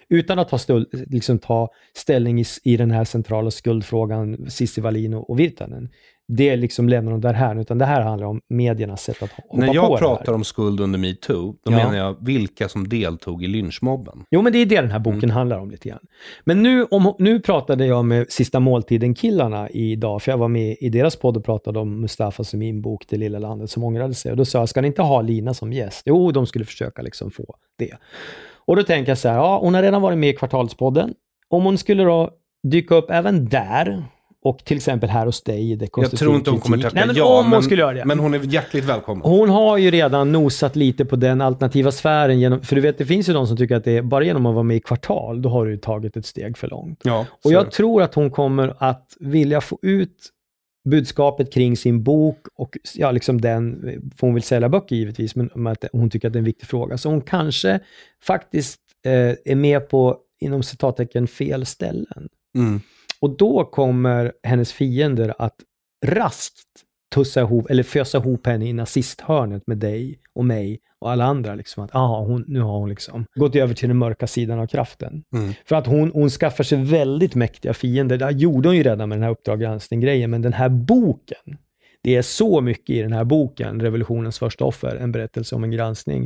utan att ta, stöld, liksom ta ställning i, i den här centrala skuldfrågan, Cissi Wallin och, och Virtanen. Det liksom lämnar de där här, utan det här handlar om mediernas sätt att hoppa När jag på pratar om skuld under MeToo, då ja. menar jag vilka som deltog i lynchmobben. Jo, men det är det den här boken mm. handlar om lite grann. Men nu, om, nu pratade jag med Sista måltiden-killarna idag, för jag var med i deras podd och pratade om Mustafa Semin bok Det lilla landet som ångrade sig. Och då sa jag, ska ni inte ha Lina som gäst? Jo, de skulle försöka liksom få det. Och då tänker jag så här, ja, hon har redan varit med i Kvartalspodden. Om hon skulle då dyka upp även där, och till exempel här hos dig i det Jag tror inte hon kommer tacka Nej, men ja, om men, hon skulle göra det. Men hon är hjärtligt välkommen. Hon har ju redan nosat lite på den alternativa sfären genom, för du vet, det finns ju de som tycker att det är bara genom att vara med i Kvartal, då har du tagit ett steg för långt. Ja, och jag tror att hon kommer att vilja få ut budskapet kring sin bok och ja, liksom den, för hon vill sälja böcker givetvis, men att hon tycker att det är en viktig fråga. Så hon kanske faktiskt eh, är med på, inom citattecken, fel ställen. Mm. Och då kommer hennes fiender att raskt tussa ihop, eller fösa ihop henne i nazisthörnet med dig och mig och alla andra. Liksom, att aha, hon, nu har hon liksom gått över till den mörka sidan av kraften. Mm. För att hon, hon skaffar sig väldigt mäktiga fiender. Det gjorde hon ju redan med den här Uppdrag granskning-grejen, men den här boken, det är så mycket i den här boken, Revolutionens första offer, en berättelse om en granskning,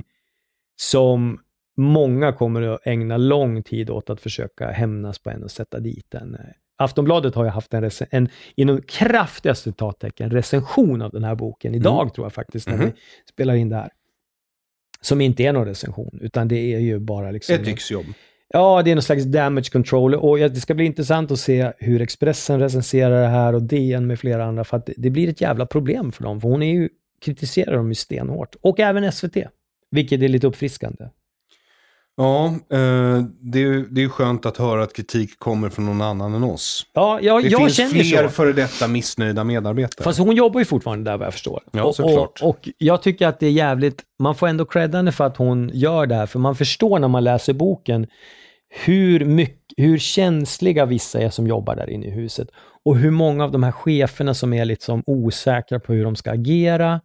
som många kommer att ägna lång tid åt att försöka hämnas på en och sätta dit en. Aftonbladet har ju haft en, rec- en inom kraftiga citattecken recension av den här boken. Idag mm. tror jag faktiskt, när mm. vi spelar in det här. Som inte är någon recension, utan det är ju bara liksom... Ett yxjobb. Ja, det är någon slags damage control. Och det ska bli intressant att se hur Expressen recenserar det här och D N med flera andra. För att det blir ett jävla problem för dem. För hon är ju, kritiserar dem ju stenhårt. Och även S V T. Vilket är lite uppfriskande. Ja, eh, det, är, det är skönt att höra att kritik kommer från någon annan än oss. Ja, ja det jag finns känner fler så. före detta missnöjda medarbetare. Fast hon jobbar ju fortfarande där, vad jag förstår. Ja, och, såklart. Och, och jag tycker att det är jävligt, man får ändå credda henne för att hon gör det här. För man förstår när man läser boken hur, mycket, hur känsliga vissa är som jobbar där inne i huset. Och hur många av de här cheferna som är liksom osäkra på hur de ska agera.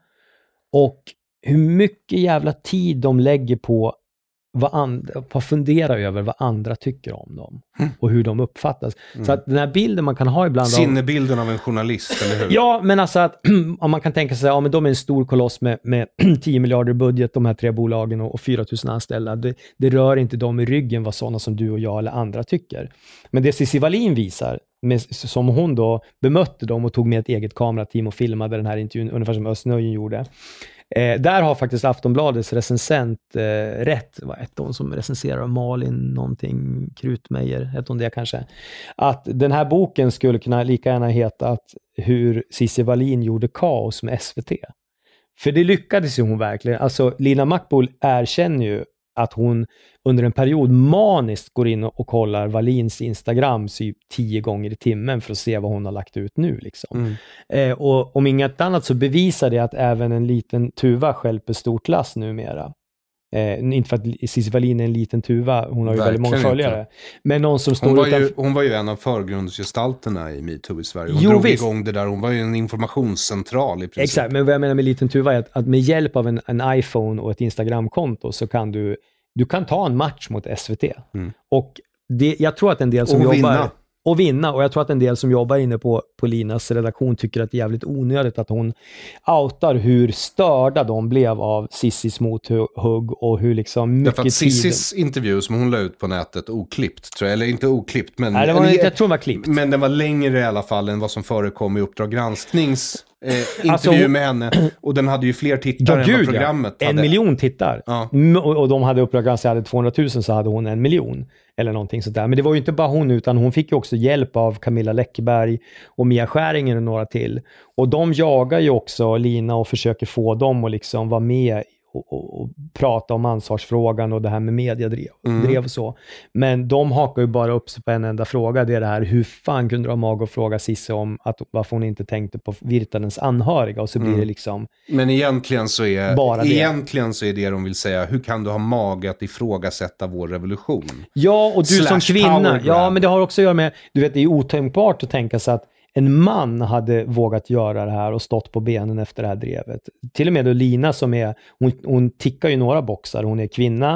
Och hur mycket jävla tid de lägger på vad andra, på att fundera över vad andra tycker om dem mm. och hur de uppfattas. Mm. Så att den här bilden man kan ha ibland... Sinnebilden av en journalist, eller hur? Ja, men alltså att om man kan tänka sig att ja, de är en stor koloss med, med tio miljarder budget, de här tre bolagen och, och fyra tusen anställda. Det, det rör inte dem i ryggen vad sådana som du och jag eller andra tycker. Men det Cissi Wallin visar, med, som hon då bemötte dem och tog med ett eget kamerateam och filmade den här intervjun, ungefär som Östnöjen gjorde. Eh, där har faktiskt Aftonbladets recensent eh, rätt, vad hette hon som recenserar, Malin någonting, Krutmeijer, hette hon det kanske, att den här boken skulle kunna lika gärna heta att hur Cissi Wallin gjorde kaos med S V T. För det lyckades ju hon verkligen. Alltså Lina Makbul erkänner ju att hon under en period maniskt går in och kollar Wallins Instagram typ tio gånger i timmen för att se vad hon har lagt ut nu. Liksom. Mm. Eh, och om inget annat så bevisar det att även en liten tuva stjälper stort lass numera. Eh, inte för att Cissi Wallin är en liten tuva, hon har ju verkligen väldigt många följare. Inte. Men någon som står hon, var utanför... ju, hon var ju en av förgrundsgestalterna i MeToo i Sverige. Hon jo, drog visst. igång det där, hon var ju en informationscentral i princip. Exakt, men vad jag menar med liten tuva är att, att med hjälp av en, en iPhone och ett Instagramkonto så kan du Du kan ta en match mot S V T. Mm. Och det, jag tror att en del som och jobbar... Vinna. Och vinna. Och jag tror att en del som jobbar inne på, på Linas redaktion tycker att det är jävligt onödigt att hon outar hur störda de blev av Cissis mothugg och hur liksom mycket Därför att Cissis tiden... intervju som hon la ut på nätet, oklippt tror jag, eller inte oklippt, men... Nej, det var, eller, jag tror den var klippt. Men den var längre i alla fall än vad som förekom i Uppdrag gransknings... Eh, intervju alltså, med henne, och den hade ju fler tittare ja, än vad gud, programmet ja. hade. En miljon tittar. Ja. Och, och de hade Uppdrag granskning hade tvåhundratusen, så hade hon en miljon. Eller någonting sådär. Men det var ju inte bara hon, utan hon fick ju också hjälp av Camilla Läckberg och Mia Skäringer och några till. Och de jagar ju också Lina och försöker få dem att liksom vara med och, och, och prata om ansvarsfrågan och det här med mediedrev mm. drev och så. Men de hakar ju bara upp sig på en enda fråga. Det är det här, hur fan kunde de mag att fråga Cissi om att, varför hon inte tänkte på Virtanens anhöriga, och så blir mm. det liksom... Men egentligen så, är, bara egentligen så är det de vill säga, hur kan du ha mag att ifrågasätta vår revolution? Ja, och du Slash som kvinna, ja, men det har också att göra med, du vet, det är otänkbart att tänka sig att en man hade vågat göra det här och stått på benen efter det här drevet. Till och med då Lina som är, hon, hon tickar ju några boxar. Hon är kvinna,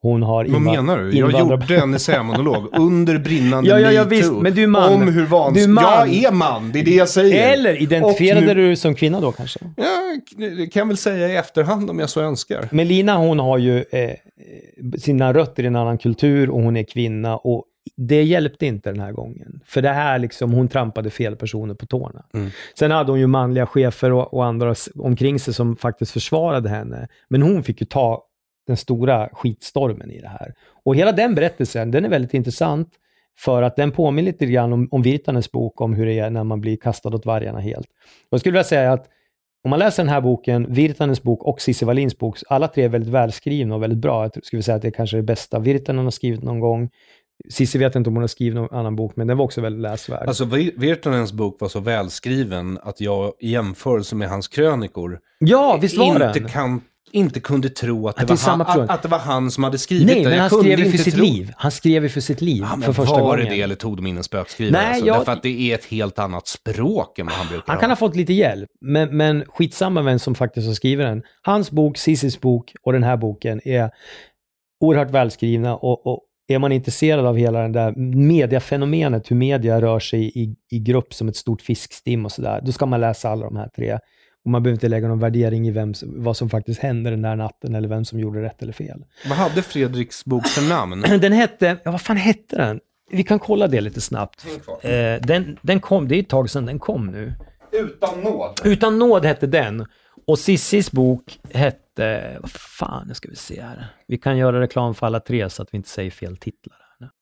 Hon har Vad inva- menar du? Jag invandrar- gjorde en essämonolog under brinnande Ja, ja, ja, Me visst, Too men du är man. om hur vansinnigt... Du är man. Jag är man, det är det jag säger. Eller identifierade Och nu- du som kvinna då kanske? Ja, det kan jag väl säga i efterhand om jag så önskar. Melina, hon har ju eh, sina rötter i en annan kultur och hon är kvinna och det hjälpte inte den här gången. För det här liksom, hon trampade fel personer på tårna. Mm. Sen hade hon ju manliga chefer och, och andra s- omkring sig som faktiskt försvarade henne. Men hon fick ju ta den stora skitstormen i det här. Och hela den berättelsen, den är väldigt intressant för att den påminner lite grann om, om Virtanens bok om hur det är när man blir kastad åt vargarna helt. Och jag skulle vilja säga att om man läser den här boken, Virtanens bok och Cissi Wallins bok, alla tre är väldigt välskrivna och väldigt bra. Jag skulle säga att det är kanske det bästa Virtanen har skrivit någon gång. Cissi vet inte om hon har skrivit någon annan bok, men den var också väldigt läsvärd. Alltså Virtanens bok var så välskriven att jag i jämförelse med hans krönikor ja, visst var inte, den. kan, inte kunde tro att det, Att det är var samma han, person. att, att det var han som hade skrivit Nej, det. men Jag han kunde skrev ju för inte sitt tro. liv. Han skrev ju för sitt liv Ja, men för första var gången. det det eller tog de in en spökskrivare? Nej, alltså, jag- Därför att det är ett helt annat språk än vad han brukar Han kan ha fått lite hjälp, men, men skitsamma vem som faktiskt har skrivit den. Hans bok, Cissis bok och den här boken är oerhört välskrivna och, och är man intresserad av hela den där mediafenomenet, hur media rör sig i, i grupp som ett stort fiskstim och sådär, då ska man läsa alla de här tre. Och man behöver inte lägga någon värdering i vem, vad som faktiskt hände den där natten eller vem som gjorde rätt eller fel. Vad hade Fredriks bok för namn? Den hette, ja vad fan hette den? Vi kan kolla det lite snabbt. Eh, den, den kom, det är ett tag sedan den kom nu. Utan nåd. Utan nåd hette den. Och Cissis bok hette, vad fan, nu ska vi se här. Vi kan göra reklam för alla tre så att vi inte säger fel titlar.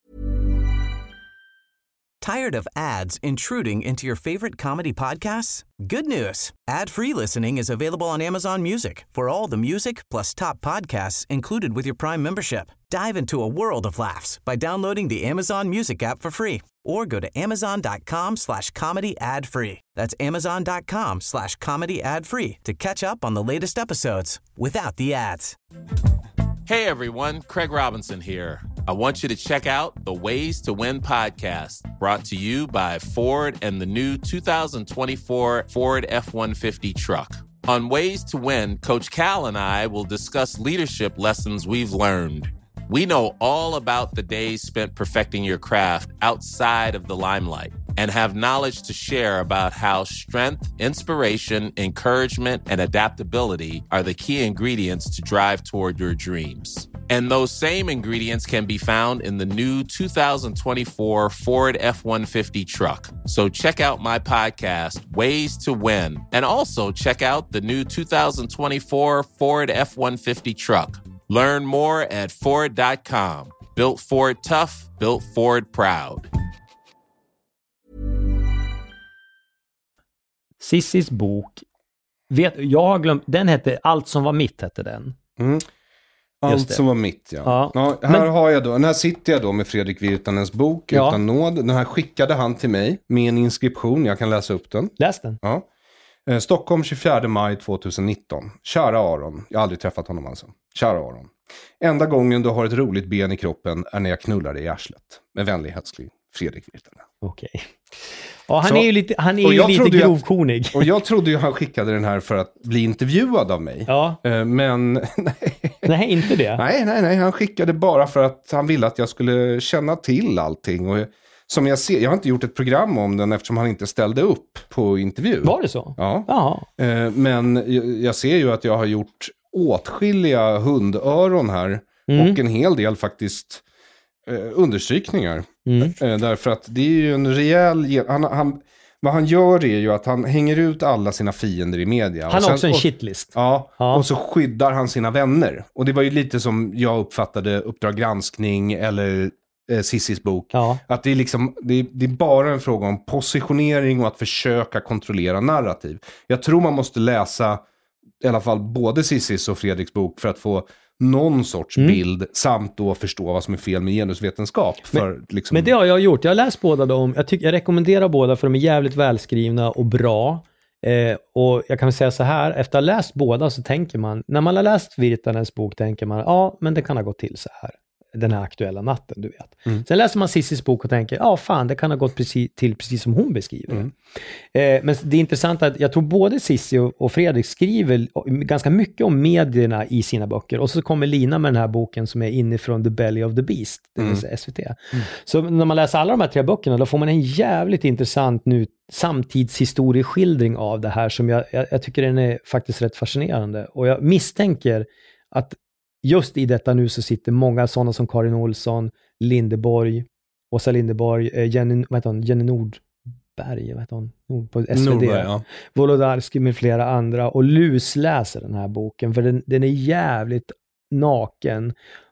Tired of ads intruding into your favorite comedy podcasts? Good news. Ad-free listening is available on Amazon Music for all the music plus top podcasts included with your Prime membership. Dive into a world of laughs by downloading the Amazon Music app for free or go to amazon.com slash comedy ad free. That's amazon.com slash comedy ad free to catch up on the latest episodes without the ads. Hey everyone, Craig Robinson here. I want you to check out the Ways to Win podcast, brought to you by Ford and the new two thousand twenty-four Ford F one fifty truck. On Ways to Win, Coach Cal and I will discuss leadership lessons we've learned. We know all about the days spent perfecting your craft outside of the limelight and have knowledge to share about how strength, inspiration, encouragement, and adaptability are the key ingredients to drive toward your dreams. And those same ingredients can be found in the new two thousand twenty-four Ford F one fifty truck. So check out my podcast, Ways to Win, and also check out the new two thousand twenty-four Ford F one fifty truck. Learn more at Ford dot com. Built Ford tough, built Ford proud. Cissis bok, vet, jag har glömt, den hette Allt som var mitt hette den. Mm. Just Allt det. som var mitt, ja. Ja. ja här Men- har jag då, här sitter jag då med Fredrik Virtanens bok, Ja. Utan nåd. Den här skickade han till mig med en inskription, jag kan läsa upp den. Läs den. Ja. Eh, Stockholm tjugofjärde maj tjugonitton. Kära Aron, jag har aldrig träffat honom alltså. Kära Aron. Enda gången du har ett roligt ben i kroppen är när jag knullar dig i arslet. Med vänlig hälsning, Fredrik Virtanen. Okej. Ja, han Så- är ju lite, han är och ju jag lite trodde ju att- grovkornig. Och jag trodde ju han skickade den här för att bli intervjuad av mig. Ja, Eh, Men nej. nej inte det. nej, nej, nej. Han skickade bara för att han ville att jag skulle känna till allting. Och som jag ser, jag har inte gjort ett program om den eftersom han inte ställde upp på intervju. Var det så? Ja. Ja. Eh, Men jag- jag ser ju att jag har gjort åtskilliga hundöron här. Mm. Och en hel del faktiskt eh, understrykningar. Mm. Eh, därför att det är ju en rejäl... ge- Han, han, vad han gör är ju att han hänger ut alla sina fiender i media. Han Och har sen- också en och- shitlist. Ja, Ja. och så skyddar han sina vänner. Och det var ju lite som jag uppfattade Uppdrag granskning eller eh, Cissis bok. Ja. Att det är, liksom, det, är, det är bara en fråga om positionering och att försöka kontrollera narrativ. Jag tror man måste läsa i alla fall både Cissis och Fredriks bok för att få någon sorts Mm. bild samt då förstå vad som är fel med genusvetenskap. För, liksom, Men det har jag gjort. Jag har läst båda dem. Jag, tycker, jag rekommenderar båda för de är jävligt välskrivna och bra. Eh, och jag kan väl säga så här, efter att ha läst båda så tänker man, när man har läst Virtanens bok tänker man, ja, men det kan ha gått till så här. den här aktuella natten, du vet. Mm. Sen läser man Cissis bok och tänker, ja fan, det kan ha gått precis, till precis som hon beskriver. Mm. Eh, men det är intressant att jag tror både Cissi och, och Fredrik skriver ganska mycket om medierna i sina böcker. Och så kommer Lina med den här boken som är inifrån The Belly of the Beast, det vill säga S V T. Mm. Så när man läser alla de här tre böckerna, då får man en jävligt intressant nu samtidshistorieskildring av det här som jag, jag, jag tycker den är faktiskt rätt fascinerande. Och jag misstänker att just i detta nu så sitter många sådana som Karin Olsson, Lindeborg, Åsa Lindeborg, Jenny, vad heter hon, Jenny Nordberg, vad heter hon, på S V D, Nordberg, ja. Wolodarski med flera andra och lusläser den här boken, för den, den är jävligt naken.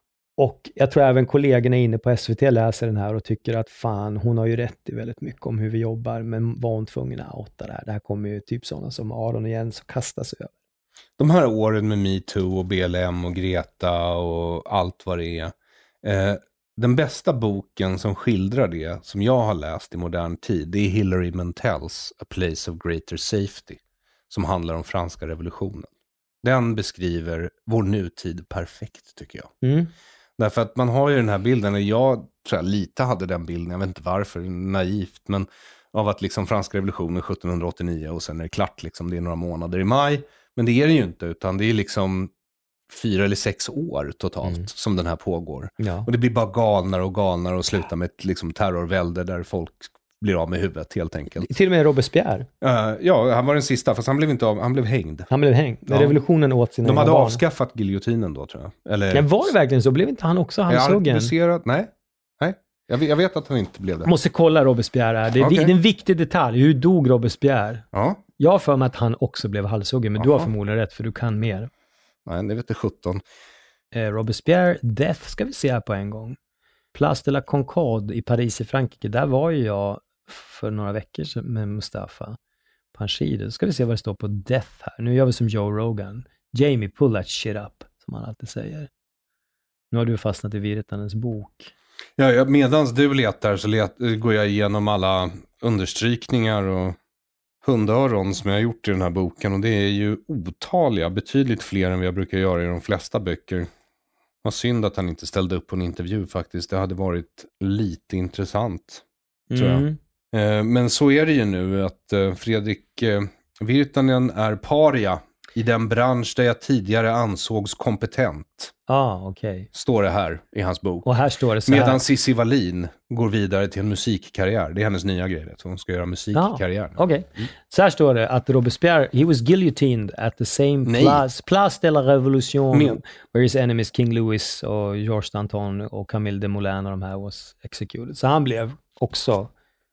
Och jag tror även kollegorna inne på S V T läser den här och tycker att fan, hon har ju rätt i väldigt mycket om hur vi jobbar, men var hon tvungen att outa det här? Det här kommer ju typ sådana som Aron och Jens och kastas över. De här åren med MeToo och B L M och Greta och allt vad det är. Eh, den bästa boken som skildrar det, som jag har läst i modern tid, det är Hilary Mantels A Place of Greater Safety, som handlar om franska revolutionen. Den beskriver vår nutid perfekt, tycker jag. Mm. Därför att man har ju den här bilden, och jag tror jag lite hade den bilden, jag vet inte varför, naivt, men av att liksom franska revolutionen sjutton åttionio och sen är det klart, liksom, det är några månader i maj. Men det är det ju inte, utan det är liksom fyra eller sex år totalt mm. som den här pågår. Ja. Och det blir bara galnare och galnare och slutar med ett liksom, terrorvälde där folk blir av med huvudet helt enkelt. Till och med Robespierre. Uh, ja, han var den sista, fast han blev inte av, han blev hängd. Han blev hängd. Ja. Revolutionen åt sina De hade barn. avskaffat giljotinen då, tror jag. Eller... Ja, var det verkligen så? Blev inte han också halshuggen? Nej, nej. Jag vet, jag vet att han inte blev det. Måste kolla Robespierre här. Det är, okay. det är en viktig detalj. Hur dog Robespierre? Ja. Jag har för mig att han också blev halshuggen, men Aha. du har förmodligen rätt, för du kan mer. Nej, det vet jag sjutton. Eh, Robespierre Death ska vi se här på en gång. Place de la Concorde i Paris i Frankrike. Där var ju jag för några veckor sedan med Mustafa Panshir. Då ska vi se vad det står på Death här. Nu gör vi som Joe Rogan. Jamie, pull that shit up, som han alltid säger. Nu har du fastnat i Virtanens bok. Ja, medans du letar så let, går jag igenom alla understrykningar och hundöron som jag har gjort i den här boken. Och det är ju otaliga, betydligt fler än vi jag brukar göra i de flesta böcker. Vad synd att han inte ställde upp på en intervju faktiskt. Det hade varit lite intressant, tror mm. jag. Men så är det ju nu att Fredrik Virtanen är paria i den bransch där jag tidigare ansågs kompetent. Ah, okej. Okay. Står det här i hans bok. Och här står det så här. Medan Cissi Wallin går vidare till en musikkarriär. Det är hennes nya grej, så hon ska göra musikkarriär. Ah, okej. Okay. Mm. Så här står det att Robespierre, he was guillotined at the same place, place de la Révolution, Men. where his enemies King Louis och Georges Danton och Camille Desmoulins och de här was executed. Så han blev också...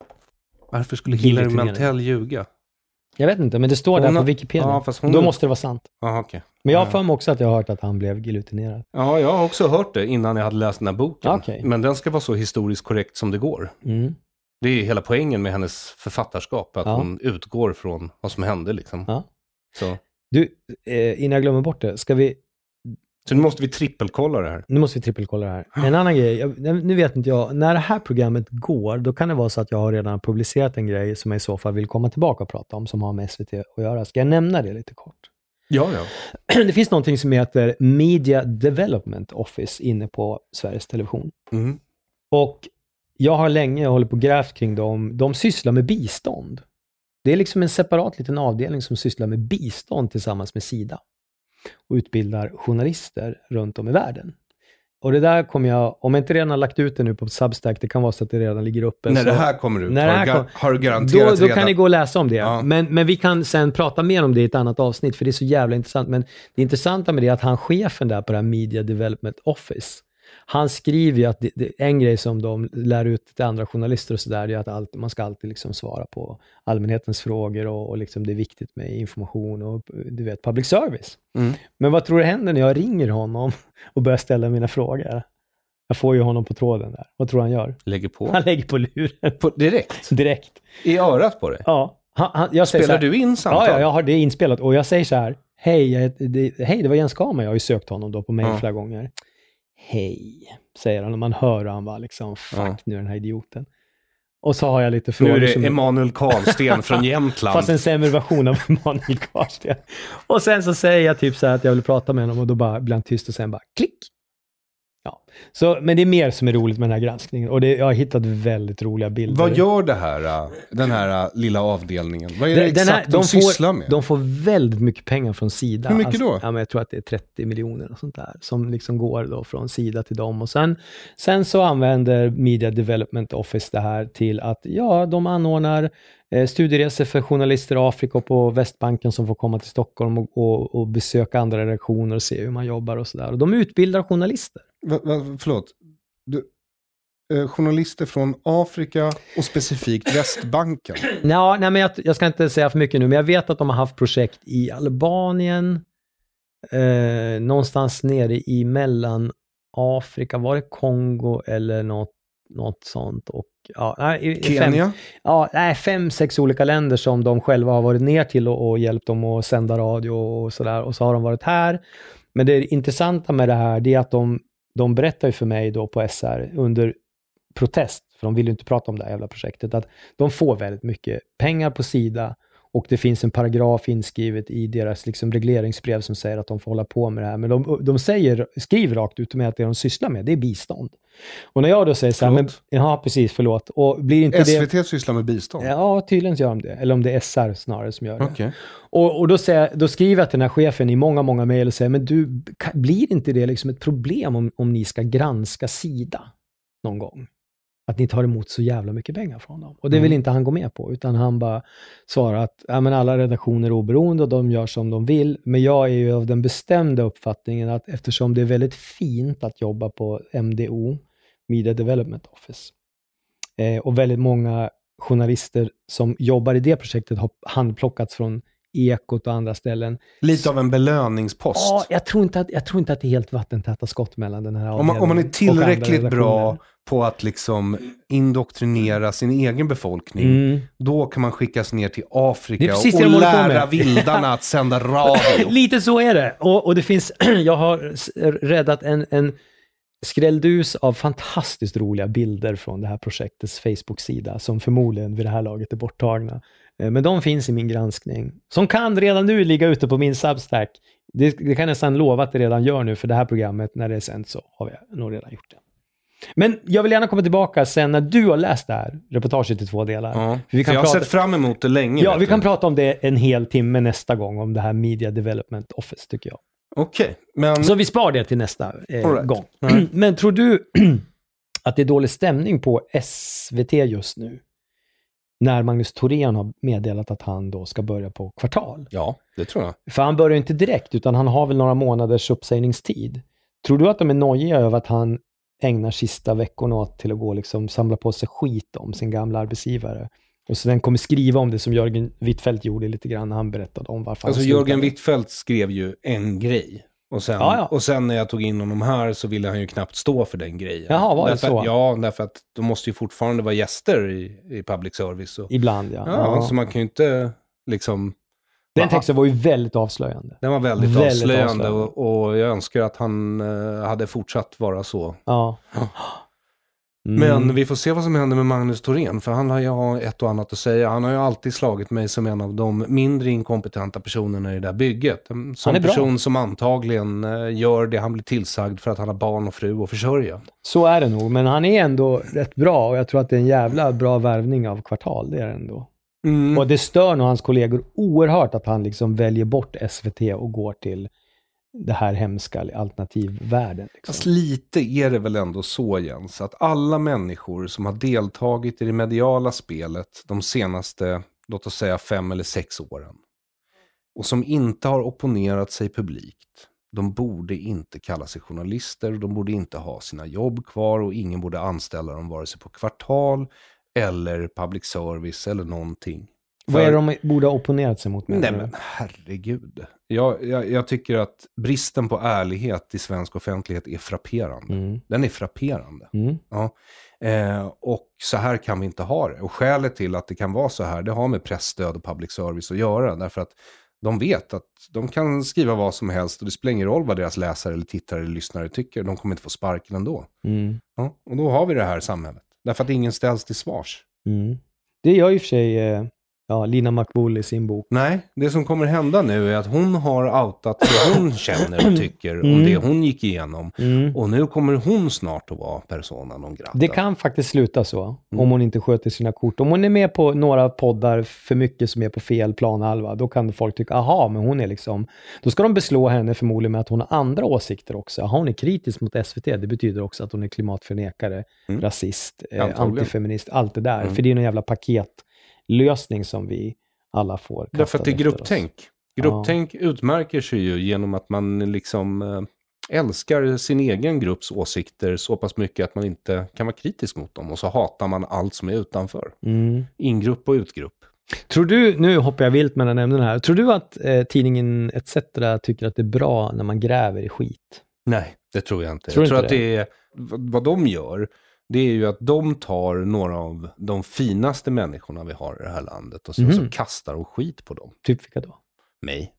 Varför skulle Hilary Mantel ljuga? Jag vet inte, men det står hon där på Wikipedia. Ja, hon... Då måste det vara sant. Aha, okay. Men jag har för mig också att jag har hört att han blev giljotinerad. Ja, jag har också hört det innan jag hade läst den här boken. Okay. Men den ska vara så historiskt korrekt som det går. Mm. Det är hela poängen med hennes författarskap. Att ja. hon utgår från vad som hände. Liksom. Ja. Så. Du, eh, innan jag glömmer bort det, ska vi... Så nu måste vi trippelkolla det här. Nu måste vi trippelkolla det här. En annan grej, jag, nu vet inte jag, när det här programmet går, då kan det vara så att jag har redan publicerat en grej som jag i så fall vill komma tillbaka och prata om, som har med S V T att göra. Ska jag nämna det lite kort? Ja, ja. Det finns någonting som heter Media Development Office inne på Sveriges Television. Mm. Och jag har länge hållit på och grävt kring dem. De sysslar med bistånd. Det är liksom en separat liten avdelning som sysslar med bistånd tillsammans med Sida. Och utbildar journalister runt om i världen. Och det där kommer jag, om jag inte redan har lagt ut det nu på Substack, det kan vara så att det redan ligger uppe. När så, det här kommer ut, när har, här kom, har du garanterat då, då redan. kan ni gå och läsa om det. Ja. Men, men vi kan sen prata mer om det i ett annat avsnitt, för det är så jävla intressant. Men det intressanta med det är att han, chefen där på det här Media Development Office, han skriver ju att det, det, en grej som de lär ut till andra journalister och sådär, är att allt, man ska alltid liksom svara på allmänhetens frågor och, och liksom det är viktigt med information och du vet, public service. Mm. Men vad tror du händer när jag ringer honom och börjar ställa mina frågor? Jag får ju honom på tråden där. Vad tror han gör? Lägger på? Han lägger på luren. På, direkt? Direkt. I örat på det? Ja. Han, han, jag Spelar så här, du in samtal? Ja, ja, jag har det inspelat. Och jag säger så här, hej, jag, det, hej, det var Jens Kamer. Jag har ju sökt honom då på mejl ja. flera gånger. Hej, säger han. Och man hör han var liksom, fuck ja. nu den här idioten. Och så har jag lite frågor. Nu är det som Emanuel Karlsten från Jämtland. Fast en sämre version av Emanuel Karlsten. Och sen så säger jag typ så här att jag vill prata med honom och då bara blir han tyst och sen bara klick. Ja. Så, men det är mer som är roligt med den här granskningen. Och det, jag har hittat väldigt roliga bilder. Vad gör det här, den här lilla avdelningen? Vad är det den, exakt den här, de, de sysslar får, med? De får väldigt mycket pengar från Sida. Hur mycket alltså, då? Ja, men jag tror att det är trettio miljoner och sånt där. Som liksom går då från Sida till dem. Och sen, sen så använder Media Development Office det här till att ja, de anordnar eh, studieresor för journalister i Afrika och på Västbanken som får komma till Stockholm och, och, och besöka andra redaktioner och se hur man jobbar och sådär. Och de utbildar journalister. Va, va, förlåt. Du, eh, journalister från Afrika och specifikt Västbanken. Ja, nej, men jag, jag ska inte säga för mycket nu, men jag vet att de har haft projekt i Albanien, eh, någonstans nere i Mellanafrika, var det Kongo eller något, något sånt. Och, ja, nej, Kenya? Fem, ja, nej, fem, sex olika länder som de själva har varit ner till och, och hjälpt dem att sända radio och sådär, och så har de varit här. Men det intressanta med det här, det är att de, de berättar ju för mig då på S R under protest, för de vill ju inte prata om det här jävla projektet, att de får väldigt mycket pengar på Sida och det finns en paragraf inskrivet i deras liksom regleringsbrev som säger att de får hålla på med det här. Men de, de säger, skriver rakt ut med att det de sysslar med, det är bistånd. Och när jag då säger så här, men, ja precis, förlåt. Och blir inte S V T det, sysslar med bistånd? Ja, tydligen gör de det. Eller om det är S R snarare som gör det. Okay. Och, och då, säger, då skriver jag till den här chefen i många, många mejl och säger, men du, blir inte det liksom ett problem om, om ni ska granska Sida någon gång? Att ni tar emot så jävla mycket pengar från dem. Och det vill mm. inte han gå med på, utan han bara svarar att ja, men alla redaktioner är oberoende och de gör som de vill. Men jag är ju av den bestämda uppfattningen att eftersom det är väldigt fint att jobba på M D O, Media Development Office, eh, och väldigt många journalister som jobbar i det projektet har handplockats från Ekot och andra ställen. Lite av en belöningspost. Ja, jag tror inte att, jag tror inte att det är helt vattentäta skott mellan den här om man, om man är tillräckligt bra på att liksom indoktrinera sin egen befolkning, mm. då kan man skickas ner till Afrika och lära vildarna att sända radio. Lite så är det. Och, och det finns, jag har räddat en, en skrälldus av fantastiskt roliga bilder från det här projektets Facebook-sida som förmodligen vid det här laget är borttagna. Men de finns i min granskning. Som kan redan nu ligga ute på min Substack. Det, det kan jag nästan lova att det redan gör nu, för det här programmet, när det är sent så har vi nog redan gjort det. Men jag vill gärna komma tillbaka sen när du har läst det här reportaget i två delar. Ja, vi kan jag har prata... sett fram emot det länge. Ja, vi kan du. prata om det en hel timme nästa gång, om det här Media Development Office, tycker jag. Okej, okay, men... Så vi spar det till nästa eh, right. gång. Mm. Men tror du att det är dålig stämning på S V T just nu? När Magnus Thorén har meddelat att han då ska börja på kvartal. Ja, det tror jag. För han börjar inte direkt, utan han har väl några månaders uppsägningstid. Tror du att de är nojiga över att han ägnar sista veckorna åt till att gå och liksom samla på sig skit om sin gamla arbetsgivare? Och så den kommer skriva om det som Jörgen Wittfeldt gjorde lite grann när han berättade om varför alltså han Jörgen Wittfeldt skrev ju en grej. Och sen, ja, ja. och sen när jag tog in honom här så ville han ju knappt stå för den grejen. Jaha, var det därför, så? Ja, därför att de måste ju fortfarande vara gäster i, i public service. Och, ibland, ja. ja. ja. Så man kan ju inte liksom... Den texten var ju väldigt avslöjande. Den var väldigt, väldigt avslöjande, avslöjande. Och, och jag önskar att han uh, hade fortsatt vara så. Ja. Mm. Men vi får se vad som händer med Magnus Thorén, för han har ju ett och annat att säga. Han har ju alltid slagit mig som en av de mindre inkompetenta personerna i det där bygget. Som en person som antagligen uh, gör det han blir tillsagd för att han har barn och fru att försörja. Så är det nog, men han är ändå rätt bra och jag tror att det är en jävla bra värvning av kvartal, det är det ändå. Mm. Och det stör nog hans kollegor oerhört att han liksom väljer bort S V T och går till det här hemska alternativvärlden. Liksom. Fast lite är det väl ändå så, Jens, att alla människor som har deltagit i det mediala spelet de senaste, låt oss säga fem eller sex åren, och som inte har opponerat sig publikt, de borde inte kalla sig journalister, de borde inte ha sina jobb kvar och ingen borde anställa dem vare sig på kvartal eller public service eller någonting. För... Vad är det de borde ha opponerat sig mot? Med Nej men herregud. Jag, jag, jag tycker att bristen på ärlighet i svensk offentlighet är frapperande. Mm. Den är frapperande. Mm. Ja. Eh, och så här kan vi inte ha det. Och skälet till att det kan vara så här, det har med pressstöd och public service att göra. Därför att de vet att de kan skriva vad som helst och det spelar ingen roll vad deras läsare eller tittare eller lyssnare tycker. De kommer inte få sparken ändå. Mm. Ja, och då har vi det här samhället. Därför att ingen ställs till svars. Mm. Det gör ju för sig... Eh... ja, Lina McBull i sin bok. Nej, det som kommer hända nu är att hon har outat det hon känner och tycker mm. om det hon gick igenom. Mm. Och nu kommer hon snart att vara persona non grata. Det kan faktiskt sluta så, mm. om hon inte sköter sina kort. Om hon är med på några poddar för mycket som är på fel planhalva, då kan folk tycka, aha, men hon är liksom... Då ska de beslå henne förmodligen med att hon har andra åsikter också. Aha, hon är kritisk mot S V T, det betyder också att hon är klimatförnekare, mm. rasist, eh, antifeminist, allt det där. Mm. För det är en jävla paketlösning som vi alla får. Därför att det är grupptänk. Grupptänk ja. utmärker sig ju genom att man liksom äh, älskar sin egen grupps åsikter så pass mycket att man inte kan vara kritisk mot dem. Och så hatar man allt som är utanför. Mm. Ingrupp och utgrupp. Tror du, nu hoppar jag vilt mellan ämnen här. Tror du att eh, tidningen et cetera tycker att det är bra när man gräver i skit? Nej, det tror jag inte. Tror jag tror inte att det är, vad de gör, det är ju att de tar några av de finaste människorna vi har i det här landet och sen mm. så kastar de skit på dem. Typ vilka då? Mig.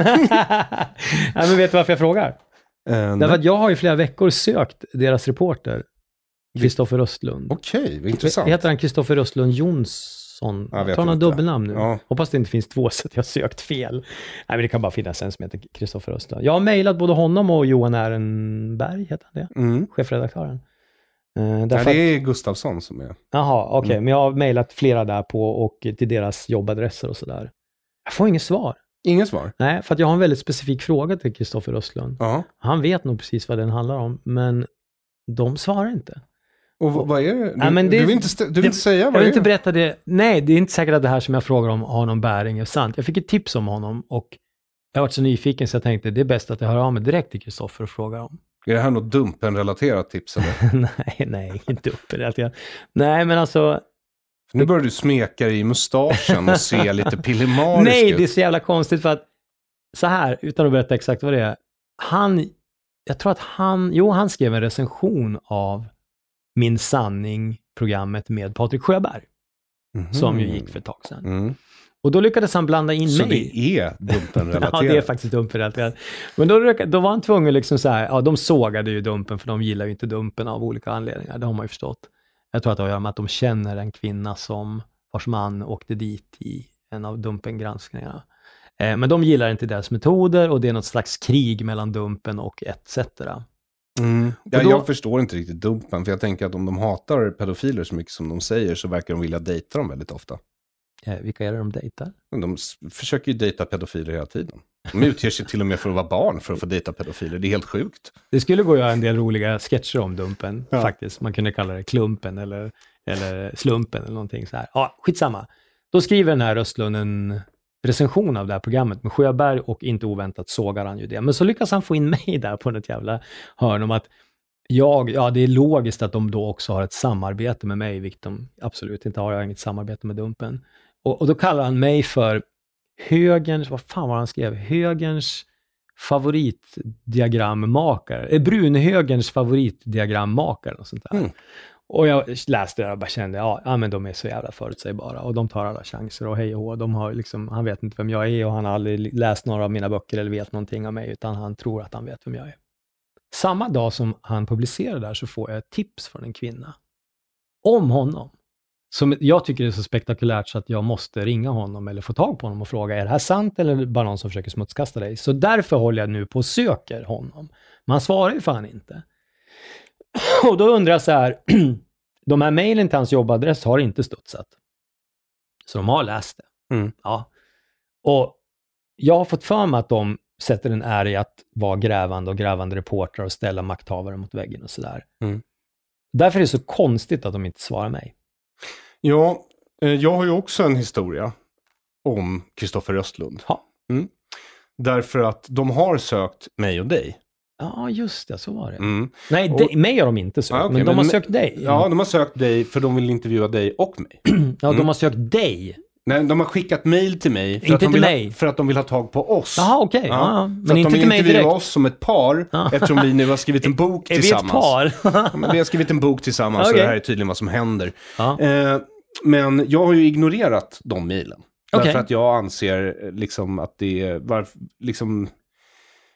Ja, men vet du varför jag frågar? Uh, Därför att jag har i flera veckor sökt deras reporter, Kristoffer Östlund. Okej, okay, vad intressant. Heter han Kristoffer Östlund Jonsson? Jag vet tar han dubbelnamn nu? Ja. Hoppas det inte finns två så att jag har sökt fel. Nej, men det kan bara finnas en som heter Kristoffer Östlund. Jag har mejlat både honom och Johan Ehrenberg, heter han det? Mm. Chefredaktören. Uh, Nej, det är Gustafsson som är... Jaha, okej. Okay. Mm. Men jag har mejlat flera där på och till deras jobbadresser och sådär. Jag får inget svar. Inget svar? Nej, för att jag har en väldigt specifik fråga till Kristoffer Östlund. Uh-huh. Han vet nog precis vad den handlar om, men de svarar inte. Och v- vad är det? Du, ja, men det, du vill, inte, st- du vill det, inte säga vad jag vill det är? inte berätta det. Nej, det är inte säkert att det här som jag frågar om har någon bäring är sant. Jag fick ett tips om honom och jag var så nyfiken så jag tänkte det är bäst att jag hör av mig direkt till Kristoffer och frågar om. Är det här något Dumpen-relaterat tips eller? nej, nej, inte Dumpen-relaterat. Nej, men alltså... Nu börjar du smeka i mustaschen och se lite pillemarisk Nej, ut. det är så jävla konstigt för att så här, utan att berätta exakt vad det är. Han, jag tror att han, jo han skrev en recension av Min sanning-programmet med Patrik Sjöberg. Mm-hmm. Som ju gick för ett tag sedan. Mm. Och då lyckades han blanda in så mig. Så det är Dumpen-relaterat? Ja, det är faktiskt Dumpen-relaterat. Men då, då var han tvungen liksom så här, ja de sågade ju Dumpen för de gillar ju inte Dumpen av olika anledningar. Det har man ju förstått. Jag tror att det har att göra med att de känner en kvinna som vars man åkte dit i en av Dumpen-granskningarna. Eh, men de gillar inte deras metoder och det är något slags krig mellan Dumpen och et cetera. Mm. Ja, då, jag förstår inte riktigt Dumpen, för jag tänker att om de hatar pedofiler så mycket som de säger så verkar de vilja dejta dem väldigt ofta. Eh, vilka är det de dejtar? De s- försöker ju dejta pedofiler hela tiden. De utger sig till och med för att vara barn för att få dejta pedofiler. Det är helt sjukt. Det skulle gå att göra en del roliga sketcher om Dumpen, ja. Faktiskt. Man kunde kalla det Klumpen eller, eller Slumpen eller någonting så här. Ja, skitsamma. Då skriver den här Östlund en recension av det här programmet med Sjöberg och inte oväntat sågar han ju det. Men så lyckas han få in mig där på något jävla hörn om att jag, ja det är logiskt att de då också har ett samarbete med mig, vilket de absolut inte har. Jag har inget samarbete med Dumpen. Och, och då kallar han mig för högerns, vad fan var han skrev? Högerns favoritdiagrammakare. Eh, brunhögerns favoritdiagrammakare och sånt där. Mm. Och jag läste det och bara kände, ja, ja men de är så jävla förutsägbara och de tar alla chanser och hej och hå. De har liksom, han vet inte vem jag är och han har aldrig läst några av mina böcker eller vet någonting om mig, utan han tror att han vet vem jag är. Samma dag som han publicerar där så får jag ett tips från en kvinna om honom. Som jag tycker är så spektakulärt så att jag måste ringa honom eller få tag på honom och fråga, är det här sant eller bara någon som försöker smutskasta dig? Så därför håller jag nu på och söker honom. Men han svarar ju fan inte. Och då undrar jag så här, de här mejlen till hans jobbadress har inte studsat. Så de har läst det. Mm. Ja. Och jag har fått för mig att de sätter en ära i att vara grävande och grävande reportrar och ställa makthavare mot väggen och sådär. Mm. Därför är det så konstigt att de inte svarar mig. Ja, jag har ju också en historia om Kristoffer Östlund. Ja. Mm. Därför att de har sökt mig och dig. Ja, just det, så var det. Mm. Nej, och, de, mig har de inte sökt, ah, okay, men de men, har sökt dig. Ja, de har sökt dig för de vill intervjua dig och mig. Ja, mm. de har sökt dig. Nej, de har skickat mejl till mig för, inte att de till vill mig. Ha, för att de vill ha tag på oss. Jaha, okej. Okay. Ja, ja, men för inte att de till vill mig intervjua direkt. oss som ett par eftersom vi nu har skrivit en bok är tillsammans. Är vi ett par? Ja, men vi har skrivit en bok tillsammans okay. Så det här är tydligen vad som händer. Ja. Eh, men jag har ju ignorerat de mejlen. Okay. Därför att jag anser liksom att det är... Varf, liksom,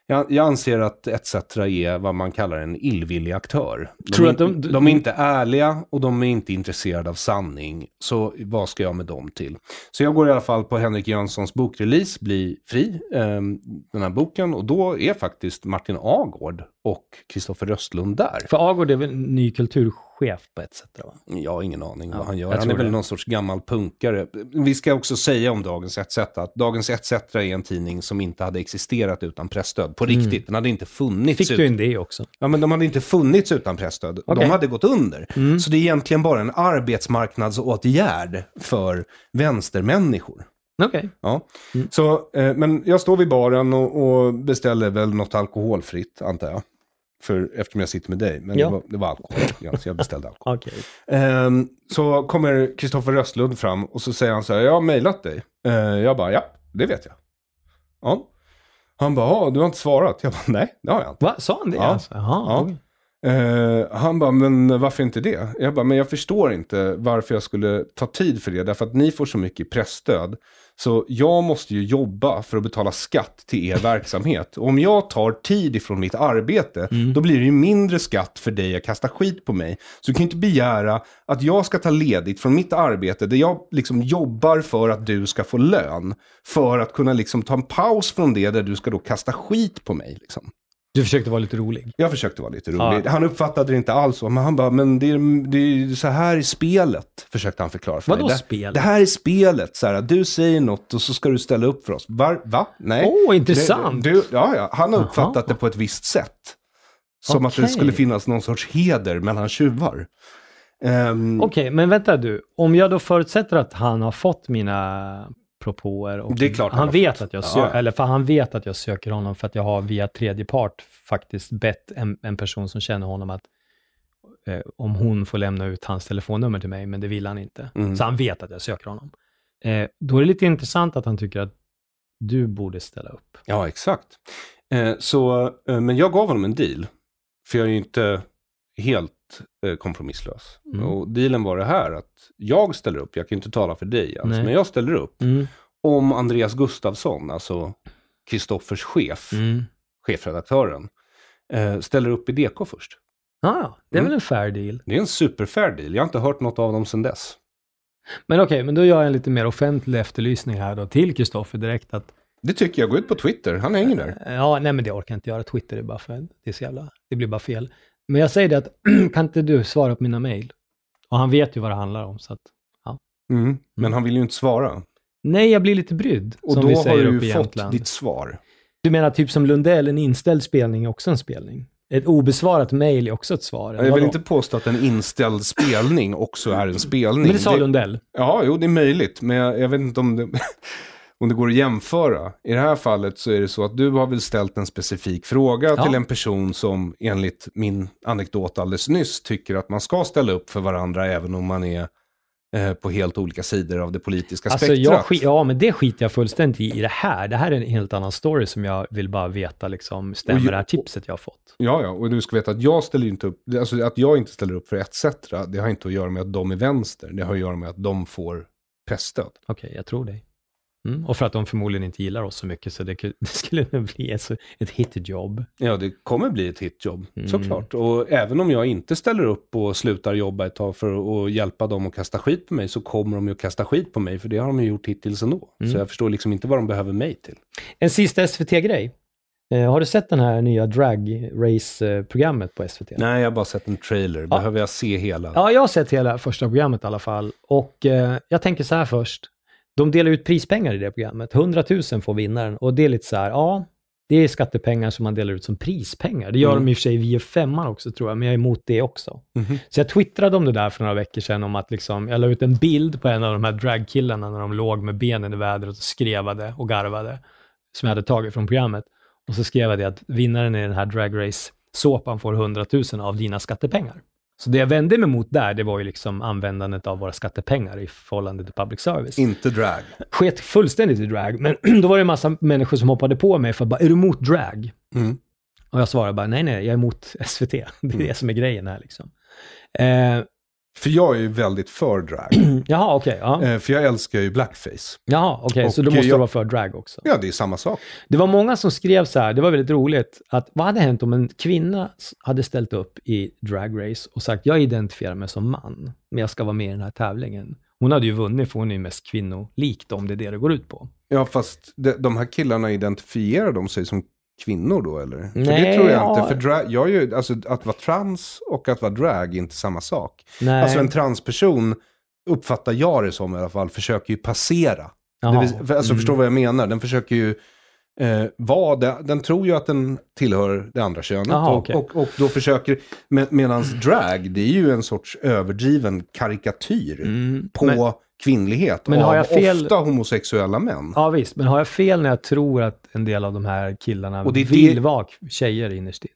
Jag, jag anser att et cetera är vad man kallar en illvillig aktör. De, Tror är, att de, de är inte ärliga och de är inte intresserade av sanning. Så vad ska jag med dem till? Så jag går i alla fall på Henrik Jönssons bokrelease, Bli fri, eh, den här boken. Och då är faktiskt Martin Agård och Kristoffer Röstlund där. För Agård är väl en ny kulturchef på et cetera, va? Jag har ingen aning Ja, vad han gör. jag Han är tror väl det. någon sorts gammal punkare. Vi ska också säga om Dagens et cetera att Dagens et cetera är en tidning som inte hade existerat utan pressstöd. På riktigt, mm. den hade inte funnits. Fick ut... du in det också? Ja, men de hade inte funnits utan pressstöd. Okay. De hade gått under. Mm. Så det är egentligen bara en arbetsmarknadsåtgärd för vänstermänniskor. Okej. Okay. Ja. Mm. Så, eh, men jag står vid baren och, och beställer väl något alkoholfritt, antar jag. För, eftersom jag sitter med dig. Men ja. det, var, det var alkohol. Ja, så jag beställde alkohol. Okay. Eh, så kommer Kristoffer Röstlund fram och så säger han så här: jag har mejlat dig. Eh, jag bara, ja, det vet jag. Ja. Han bara, ja, du har inte svarat. Jag bara, nej, det har jag inte. Va? Sa han det? Ja. Alltså? Jaha, Ja. okay. Uh, han bara, men varför inte det? Jag bara, men jag förstår inte varför jag skulle ta tid för det. Därför att ni får så mycket pressstöd. Så jag måste ju jobba för att betala skatt till er verksamhet. Och om jag tar tid ifrån mitt arbete, mm. då blir det ju mindre skatt för dig att kasta skit på mig. Så du kan inte begära att jag ska ta ledigt från mitt arbete där jag liksom jobbar för att du ska få lön. För att kunna liksom ta en paus från det där du ska då kasta skit på mig liksom. Du försökte vara lite rolig. Jag försökte vara lite rolig. Ja. Han uppfattade det inte alls så. Men han bara, men det är, det är så här i spelet. Försökte han förklara för Vadå mig. spel? Det här är spelet. Så här, du säger något och så ska du ställa upp för oss. Var, va? Nej. Åh, oh, intressant. Det, du, ja, ja. Han har uppfattat Aha. det på ett visst sätt. Som okay. att det skulle finnas någon sorts heder mellan tjuvar. Um, Okej, okay, men vänta du. Om jag då förutsätter att han har fått mina propåer och det är klart han, han vet fått. att jag söker, ja. eller för han vet att jag söker honom för att jag har via tredje part faktiskt bett en, en person som känner honom att eh, om hon får lämna ut hans telefonnummer till mig, men det vill han inte. Mm. Så han vet att jag söker honom. Eh, då är det lite intressant att han tycker att du borde ställa upp. Ja, exakt. Eh, så, eh, men jag gav honom en deal. För jag är ju inte helt eh, kompromisslös. Mm. Och dealen var det här att jag ställer upp, jag kan inte tala för dig alltså, men jag ställer upp mm. om Andreas Gustafsson, alltså Kristoffers chef, mm. chefredaktören, eh, ställer upp i D K först. Ah, ja, det är mm. väl en fair deal. Det är en superfair deal, jag har inte hört något av dem sedan dess. Men okej, okay, men då gör jag en lite mer offentlig efterlysning här då till Kristoffer direkt att det tycker jag, gå ut på Twitter, han hänger där. Ja, nej men det orkar jag inte göra. Twitter är bara för det är så jävla, det blir bara fel. Men jag säger det att, kan inte du svara på mina mejl? Och han vet ju vad det handlar om, så att, ja. Mm, men han vill ju inte svara. Nej, jag blir lite brydd. Och då har du ju fått ditt svar. Du menar typ som Lundell, en inställd spelning är också en spelning? Ett obesvarat mejl är också ett svar? Jag vill vadå? Inte påstå att en inställd spelning också är en spelning. Men det sa det, Lundell. Ja, jo, det är möjligt. Men jag, jag vet inte om det... Om det går att jämföra. I det här fallet så är det så att du har väl ställt en specifik fråga ja. till en person som enligt min anekdot alldeles nyss tycker att man ska ställa upp för varandra även om man är eh, på helt olika sidor av det politiska alltså spektrat. Jag skit, ja, men det skiter jag fullständigt i, i det här. Det här är en helt annan story som jag vill bara veta liksom, stämmer jag, det här tipset jag har fått. Ja, ja, och du ska veta att jag ställer inte upp, alltså att jag inte ställer upp för et cetera, det har inte att göra med att de är vänster. Det har att göra med att de får pressstöd. Okej, okay, jag tror dig. Mm. Och för att de förmodligen inte gillar oss så mycket så det, det skulle bli ett, ett hitjobb. Ja, det kommer bli ett hitjobb, mm. såklart. Och även om jag inte ställer upp och slutar jobba ett tag för att hjälpa dem att kasta skit på mig så kommer de ju att kasta skit på mig för det har de ju gjort hittills ändå. Mm. Så jag förstår liksom inte vad de behöver mig till. En sista S V T-grej. Eh, har du sett den här nya drag race-programmet på S V T? Nej, jag har bara sett en trailer. Behöver ja. jag se hela? Ja, jag har sett hela första programmet i alla fall. Och eh, jag tänker så här först. De delar ut prispengar i det programmet. hundratusen får vinnaren. Och det är lite så här, ja, det är skattepengar som man delar ut som prispengar. Det gör mm. de i och för sig via femman också tror jag, men jag är emot det också. Mm-hmm. Så jag twittrade om det där för några veckor sedan om att liksom, jag la ut en bild på en av de här dragkillarna när de låg med benen i vädret och skrevade och garvade som jag hade tagit från programmet. Och så skrev jag det att vinnaren i den här Drag Race-såpan får hundratusen av dina skattepengar. Så det jag vände mig mot där, det var ju liksom användandet av våra skattepengar i förhållande till public service. Inte drag. Sket fullständigt i drag, men då var det en massa människor som hoppade på mig för att bara, är du emot drag? Mm. Och jag svarade bara, nej nej, jag är emot S V T. Det är mm. det som är grejen här liksom. Eh, För jag är ju väldigt för drag. Jaha, okej. Okay, ja. För jag älskar ju blackface. Jaha, okej. Okay, så då måste jag... du vara för drag också? Ja, det är samma sak. Det var många som skrev så här, det var väldigt roligt, att vad hade hänt om en kvinna hade ställt upp i Drag Race och sagt, jag identifierar mig som man, men jag ska vara med i den här tävlingen. Hon hade ju vunnit, för hon är mest kvinnolikt, om det är det det går ut på. Ja, fast de, de här killarna, identifierar de sig som kvinnor då, eller? Nej, för det tror jag ja. inte. För drag, jag är ju, alltså, att vara trans och att vara drag är inte samma sak. Nej. Alltså en transperson, uppfattar jag det som i alla fall, försöker ju passera. Det vill, alltså mm. förstår vad jag menar. Den försöker ju eh, vara, det, den tror ju att den tillhör det andra könet. Aha, och, okay. och, och då försöker, med, medans drag, det är ju en sorts överdriven karikatyr mm. på men, kvinnlighet men av har jag fel... ofta homosexuella män. Ja visst, men har jag fel när jag tror att en del av de här killarna och det vill det... vara tjejer innerst inne?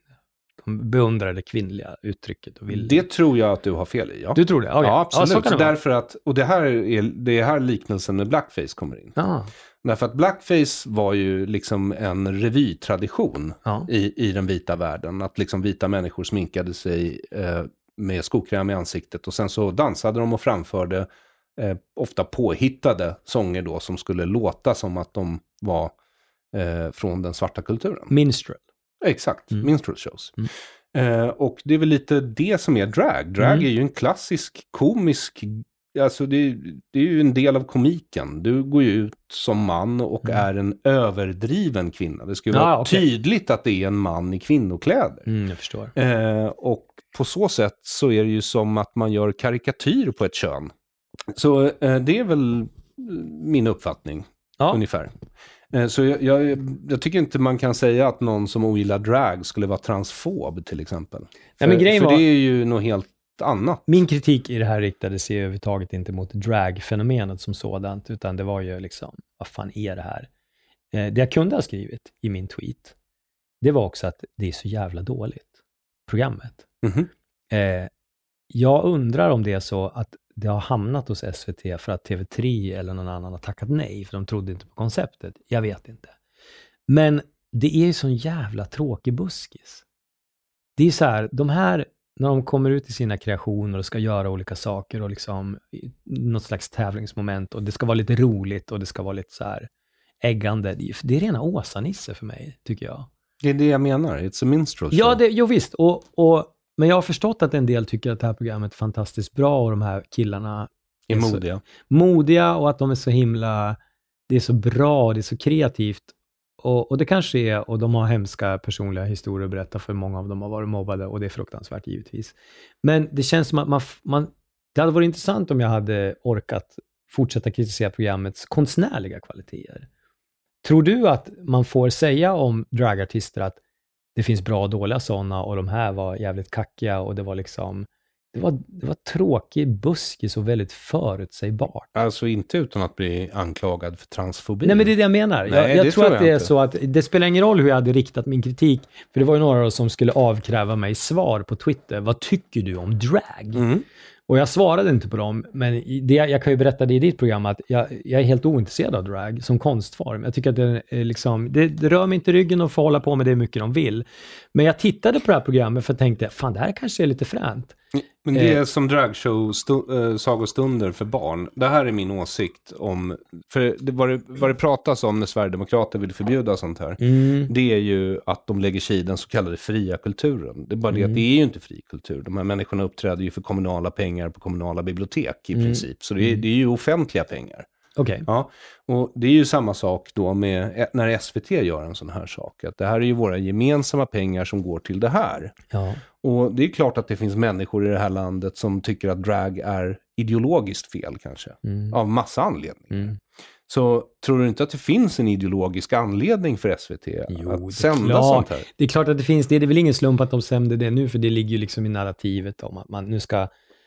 De beundrar det kvinnliga uttrycket. Och vill... Det tror jag att du har fel i, ja. Du tror det? Okay. Ja, absolut. Ja, så kan det Därför att, och det här är det är här liknelsen med blackface kommer in. Ah. Därför att blackface var ju liksom en revytradition ah. i, i den vita världen. Att liksom vita människor sminkade sig eh, med skokräm i ansiktet. Och sen så dansade de och framförde eh, ofta påhittade sånger då som skulle låta som att de var eh, från den svarta kulturen. Minstrel. Exakt, mm. minstrel shows. Mm. Eh, och det är väl lite det som är drag. Drag mm. är ju en klassisk komisk, alltså det, det är ju en del av komiken. Du går ju ut som man och mm. är en överdriven kvinna. Det ska ju vara ah, okay. tydligt att det är en man i kvinnokläder. Mm, jag förstår. Eh, och på så sätt så är det ju som att man gör karikatyr på ett kön. Så eh, det är väl min uppfattning, ja. ungefär. Så jag, jag, jag tycker inte man kan säga att någon som ogillar drag skulle vara transfob till exempel. För, Nej, men grejen för var, det är ju något helt annat. Min kritik i det här riktade sig överhuvudtaget inte mot drag-fenomenet som sådant, utan det var ju liksom, vad fan är det här? Eh, det jag kunde ha skrivit i min tweet, det var också att det är så jävla dåligt, programmet. Mm-hmm. Eh, jag undrar om det är så att det har hamnat hos S V T för att T V tre eller någon annan har tackat nej, för de trodde inte på konceptet. Jag vet inte. Men det är ju sån jävla tråkig buskis. Det är så här, de här, när de kommer ut i sina kreationer och ska göra olika saker och liksom något slags tävlingsmoment och det ska vara lite roligt och det ska vara lite så här äggande. Det är rena åsanisse för mig, tycker jag. Det är det jag menar, it's a minstrel show. Ja, det, jo visst. Och, och men jag har förstått att en del tycker att det här programmet är fantastiskt bra och de här killarna är, är modiga. Så, modiga och att de är så himla, det är så bra och det är så kreativt. Och, och det kanske är, och de har hemska personliga historier att berätta, för många av dem har varit mobbade och det är fruktansvärt givetvis. Men det känns som att man, man det hade varit intressant om jag hade orkat fortsätta kritisera programmets konstnärliga kvaliteter. Tror du att man får säga om dragartister att det finns bra och dåliga sådana och de här var jävligt kackiga och det var liksom det var, det var tråkig buskis och väldigt förutsägbart. Alltså inte utan att bli anklagad för transfobi. Nej, men det är det jag menar. Nej, jag jag det tror, tror att det jag är inte. så att det spelar ingen roll hur jag hade riktat min kritik, för det var ju några som skulle avkräva mig svar på Twitter. Vad tycker du om drag? Mm. Och jag svarade inte på dem, men det, jag kan ju berätta det i ditt program att jag, jag är helt ointresserad av drag som konstform. Jag tycker att det, är liksom, det, det rör mig inte i ryggen och får hålla på med det mycket de vill. Men jag tittade på det här programmet för att tänkte, fan det här kanske är lite fränt. Men det är som dragshow stu- äh, sagostunder för barn. Det här är min åsikt om, för det, vad, det, vad det pratas om när Sverigedemokrater vill förbjuda sånt här, Mm. det är ju att de lägger sig i den så kallade fria kulturen. Det är bara det Mm. att det är ju inte fri kultur. De här människorna uppträder ju för kommunala pengar på kommunala bibliotek i Mm. princip. Så det är, det är ju offentliga pengar. Okej. Okay. Ja, och det är ju samma sak då med när S V T gör en sån här sak. Att det här är ju våra gemensamma pengar som går till det här. Ja. Och det är klart att det finns människor i det här landet som tycker att drag är ideologiskt fel kanske. Mm. Av massa anledningar. Mm. Så tror du inte att det finns en ideologisk anledning för S V T Jo, att sända klart. sånt här? Det är klart att det finns det. Det är väl ingen slump att de sänder det nu, för det ligger ju liksom i narrativet om att man nu ska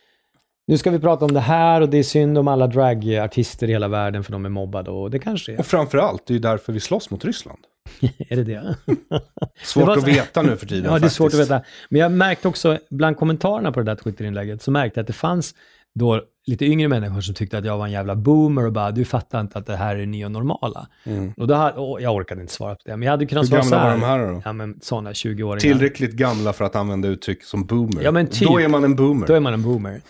nu ska vi prata om det här och det är synd om alla dragartister i hela världen för de är mobbade, och det kanske är. Och framförallt, det är ju därför vi slåss mot Ryssland. Är det det? Svårt det var... att veta nu för tiden. Ja, det är faktiskt. svårt att veta. Men jag märkte också bland kommentarerna på det där Twitterinlägget, så märkte jag att det fanns då lite yngre människor som tyckte att jag var en jävla boomer och bara, du fattar inte att det här är nya normala. Mm. Och då hade, och jag orkade inte svara på det, men jag hade kunnat Hur svara så här. gamla var de här då? Ja, men sådana tjugo-åringar. Tillräckligt gamla för att använda uttryck som boomer. Ja, men typ. Då är man en boomer. Då är man en boomer.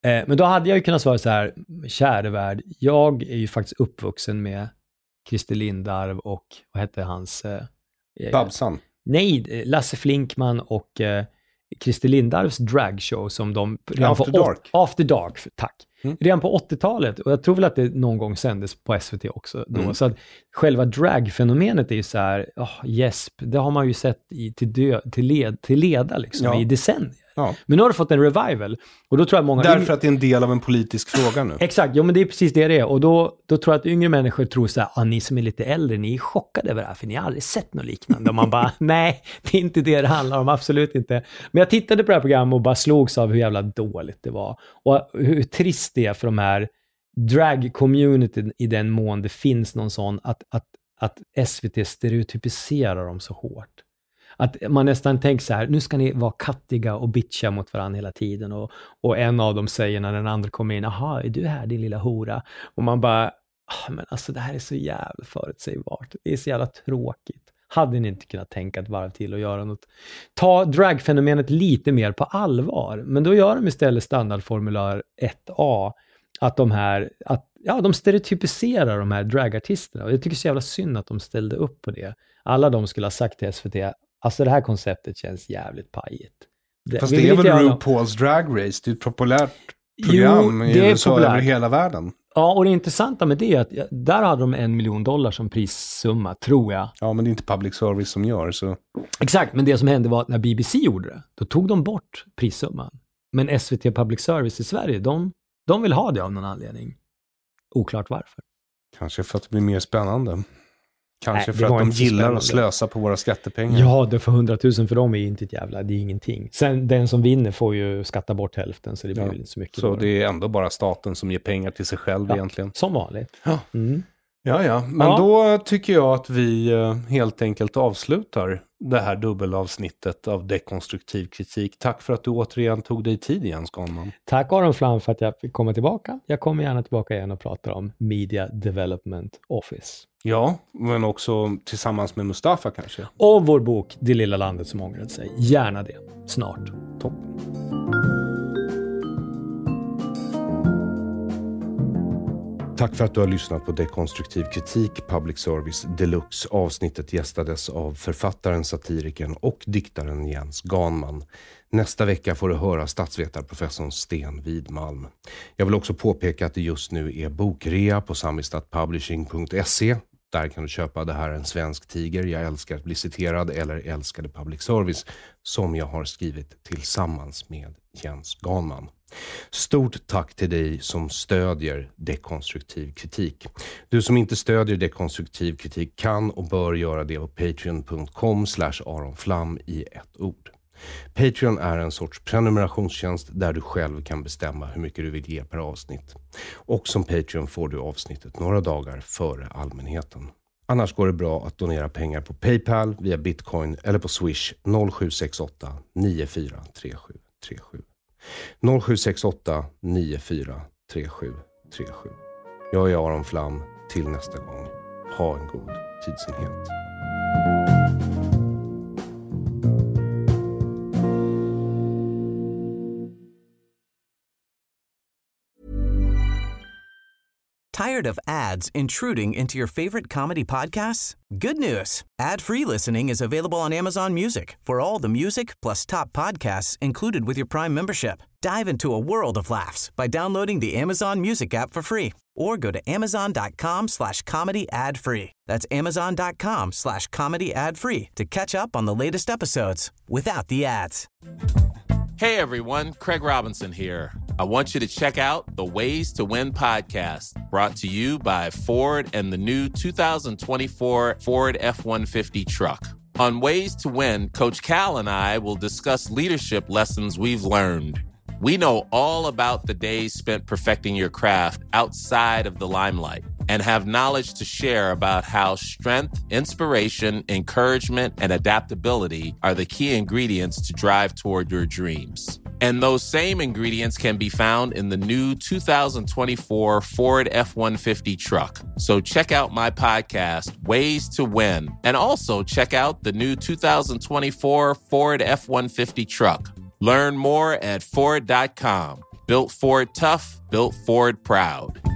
Eh, men då hade jag ju kunnat svara så här, käre värld, jag är ju faktiskt uppvuxen med Christer Lindarw och, vad hette hans? Eh, Babsan. Nej, Lasse Flinkman och eh, Christer Lindarws dragshow som de... After Dark. Åt, After Dark, tack. Mm. Redan på åttiotalet, och jag tror väl att det någon gång sändes på S V T också då. Mm. Så att själva dragfenomenet är ju så här, oh, gäsp, det har man ju sett i, till, dö, till, led, till leda liksom, ja. i decennier. Ja. Men nu har det fått en revival. Och då tror jag många... Därför att det är en del av en politisk fråga nu. Exakt, ja men det är precis det det är. Och då, då tror jag att yngre människor tror så här, ah, ni som är lite äldre, ni är chockade över det här, för ni har aldrig sett något liknande. Och man bara, nej, det är inte det det handlar om, absolut inte. Men jag tittade på det här programmet och bara slogs av hur jävla dåligt det var. Och hur trist det är för de här drag-communityn i den mån det finns någon sån, att, att, att S V T stereotypiserar dem så hårt. Att man nästan tänker så här, nu ska ni vara kattiga och bitcha mot varandra hela tiden. Och, och en av dem säger när den andra kommer in, aha, är du här din lilla hora? Och man bara, ah, men alltså det här är så jävla förutsägbart. Det är så jävla tråkigt. Hade ni inte kunnat tänka ett varv till och göra något? Ta dragfenomenet lite mer på allvar. Men då gör de istället standardformulär ett A. Att de här, att, ja, de stereotypiserar de här dragartisterna. Och jag tycker det är så jävla synd att de ställde upp på det. Alla de skulle ha sagt till S V T, alltså det här konceptet känns jävligt pajigt. Det, Fast det är väl RuPaul's Drag Race, det är ett populärt program jo, i U S A över hela världen. Ja, och det intressanta med det är att där hade de en miljon dollar som prissumma, tror jag. Ja, men det är inte public service som gör så. Exakt, men det som hände var att när B B C gjorde det, då tog de bort prissumman. Men S V T Public Service i Sverige, de, de vill ha det av någon anledning. Oklart varför. Kanske för att det blir mer spännande. Kanske Nej, för att de gillar spännande. Att slösa på våra skattepengar. Ja, det för hundratusen för dem är inte ett jävla, det är ingenting. Sen den som vinner får ju skatta bort hälften, så det blir ja. inte så mycket. Så det är ändå bara staten som ger pengar till sig själv ja, egentligen. Som vanligt. Ja, mm. ja, ja. Men ja. då tycker jag att vi helt enkelt avslutar det här dubbelavsnittet av dekonstruktiv kritik. Tack för att du återigen tog dig tid igen, Skanman. Tack Aron Flam för att jag fick komma tillbaka. Jag kommer gärna tillbaka igen och prata om Media Development Office. Ja, men också tillsammans med Mustafa kanske. Och vår bok Det lilla landet som ångrade sig. Gärna det. Snart. Toppen. Tack för att du har lyssnat på Dekonstruktiv kritik, Public Service Deluxe. Avsnittet gästades av författaren, satiriken och diktaren Jens Ganman. Nästa vecka får du höra statsvetarprofessorn Sten Widmalm. Jag vill också påpeka att det just nu är bokrea på samistadpublishing punkt se. Där kan du köpa Det här är en svensk tiger, Jag älskar att bli citerad eller Älskade public service, som jag har skrivit tillsammans med Jens Ganman. Stort tack till dig som stödjer dekonstruktiv kritik. Du som inte stödjer dekonstruktiv kritik kan och bör göra det på patreon punkt com slash aronflam i ett ord. Patreon är en sorts prenumerationstjänst där du själv kan bestämma hur mycket du vill ge per avsnitt. Och som Patreon får du avsnittet några dagar före allmänheten. Annars går det bra att donera pengar på PayPal, via Bitcoin eller på Swish noll sju sex åtta nio fyra tre sju tre sju. noll sju sex åtta nio fyra tre sju tre sju. Jag är Aron Flam. Till nästa gång. Ha en god tidsenhet. Tired of ads intruding into your favorite comedy podcasts? Good news. Ad-free listening is available on Amazon Music for all the music plus top podcasts included with your Prime membership. Dive into a world of laughs by downloading the Amazon Music app for free or go to amazon.com slash comedy ad free. That's amazon.com slash comedy ad free to catch up on the latest episodes without the ads. Hey everyone, Craig Robinson here. I want you to check out the Ways to Win podcast, brought to you by Ford and the new two thousand twenty-four Ford F one fifty truck. On Ways to Win, Coach Cal and I will discuss leadership lessons we've learned. We know all about the days spent perfecting your craft outside of the limelight and have knowledge to share about how strength, inspiration, encouragement, and adaptability are the key ingredients to drive toward your dreams. And those same ingredients can be found in the new two thousand twenty-four Ford F one fifty truck. So check out my podcast, Ways to Win, and also check out the new two thousand twenty-four Ford F one fifty truck. Learn more at Ford dot com. Built Ford tough, built Ford proud.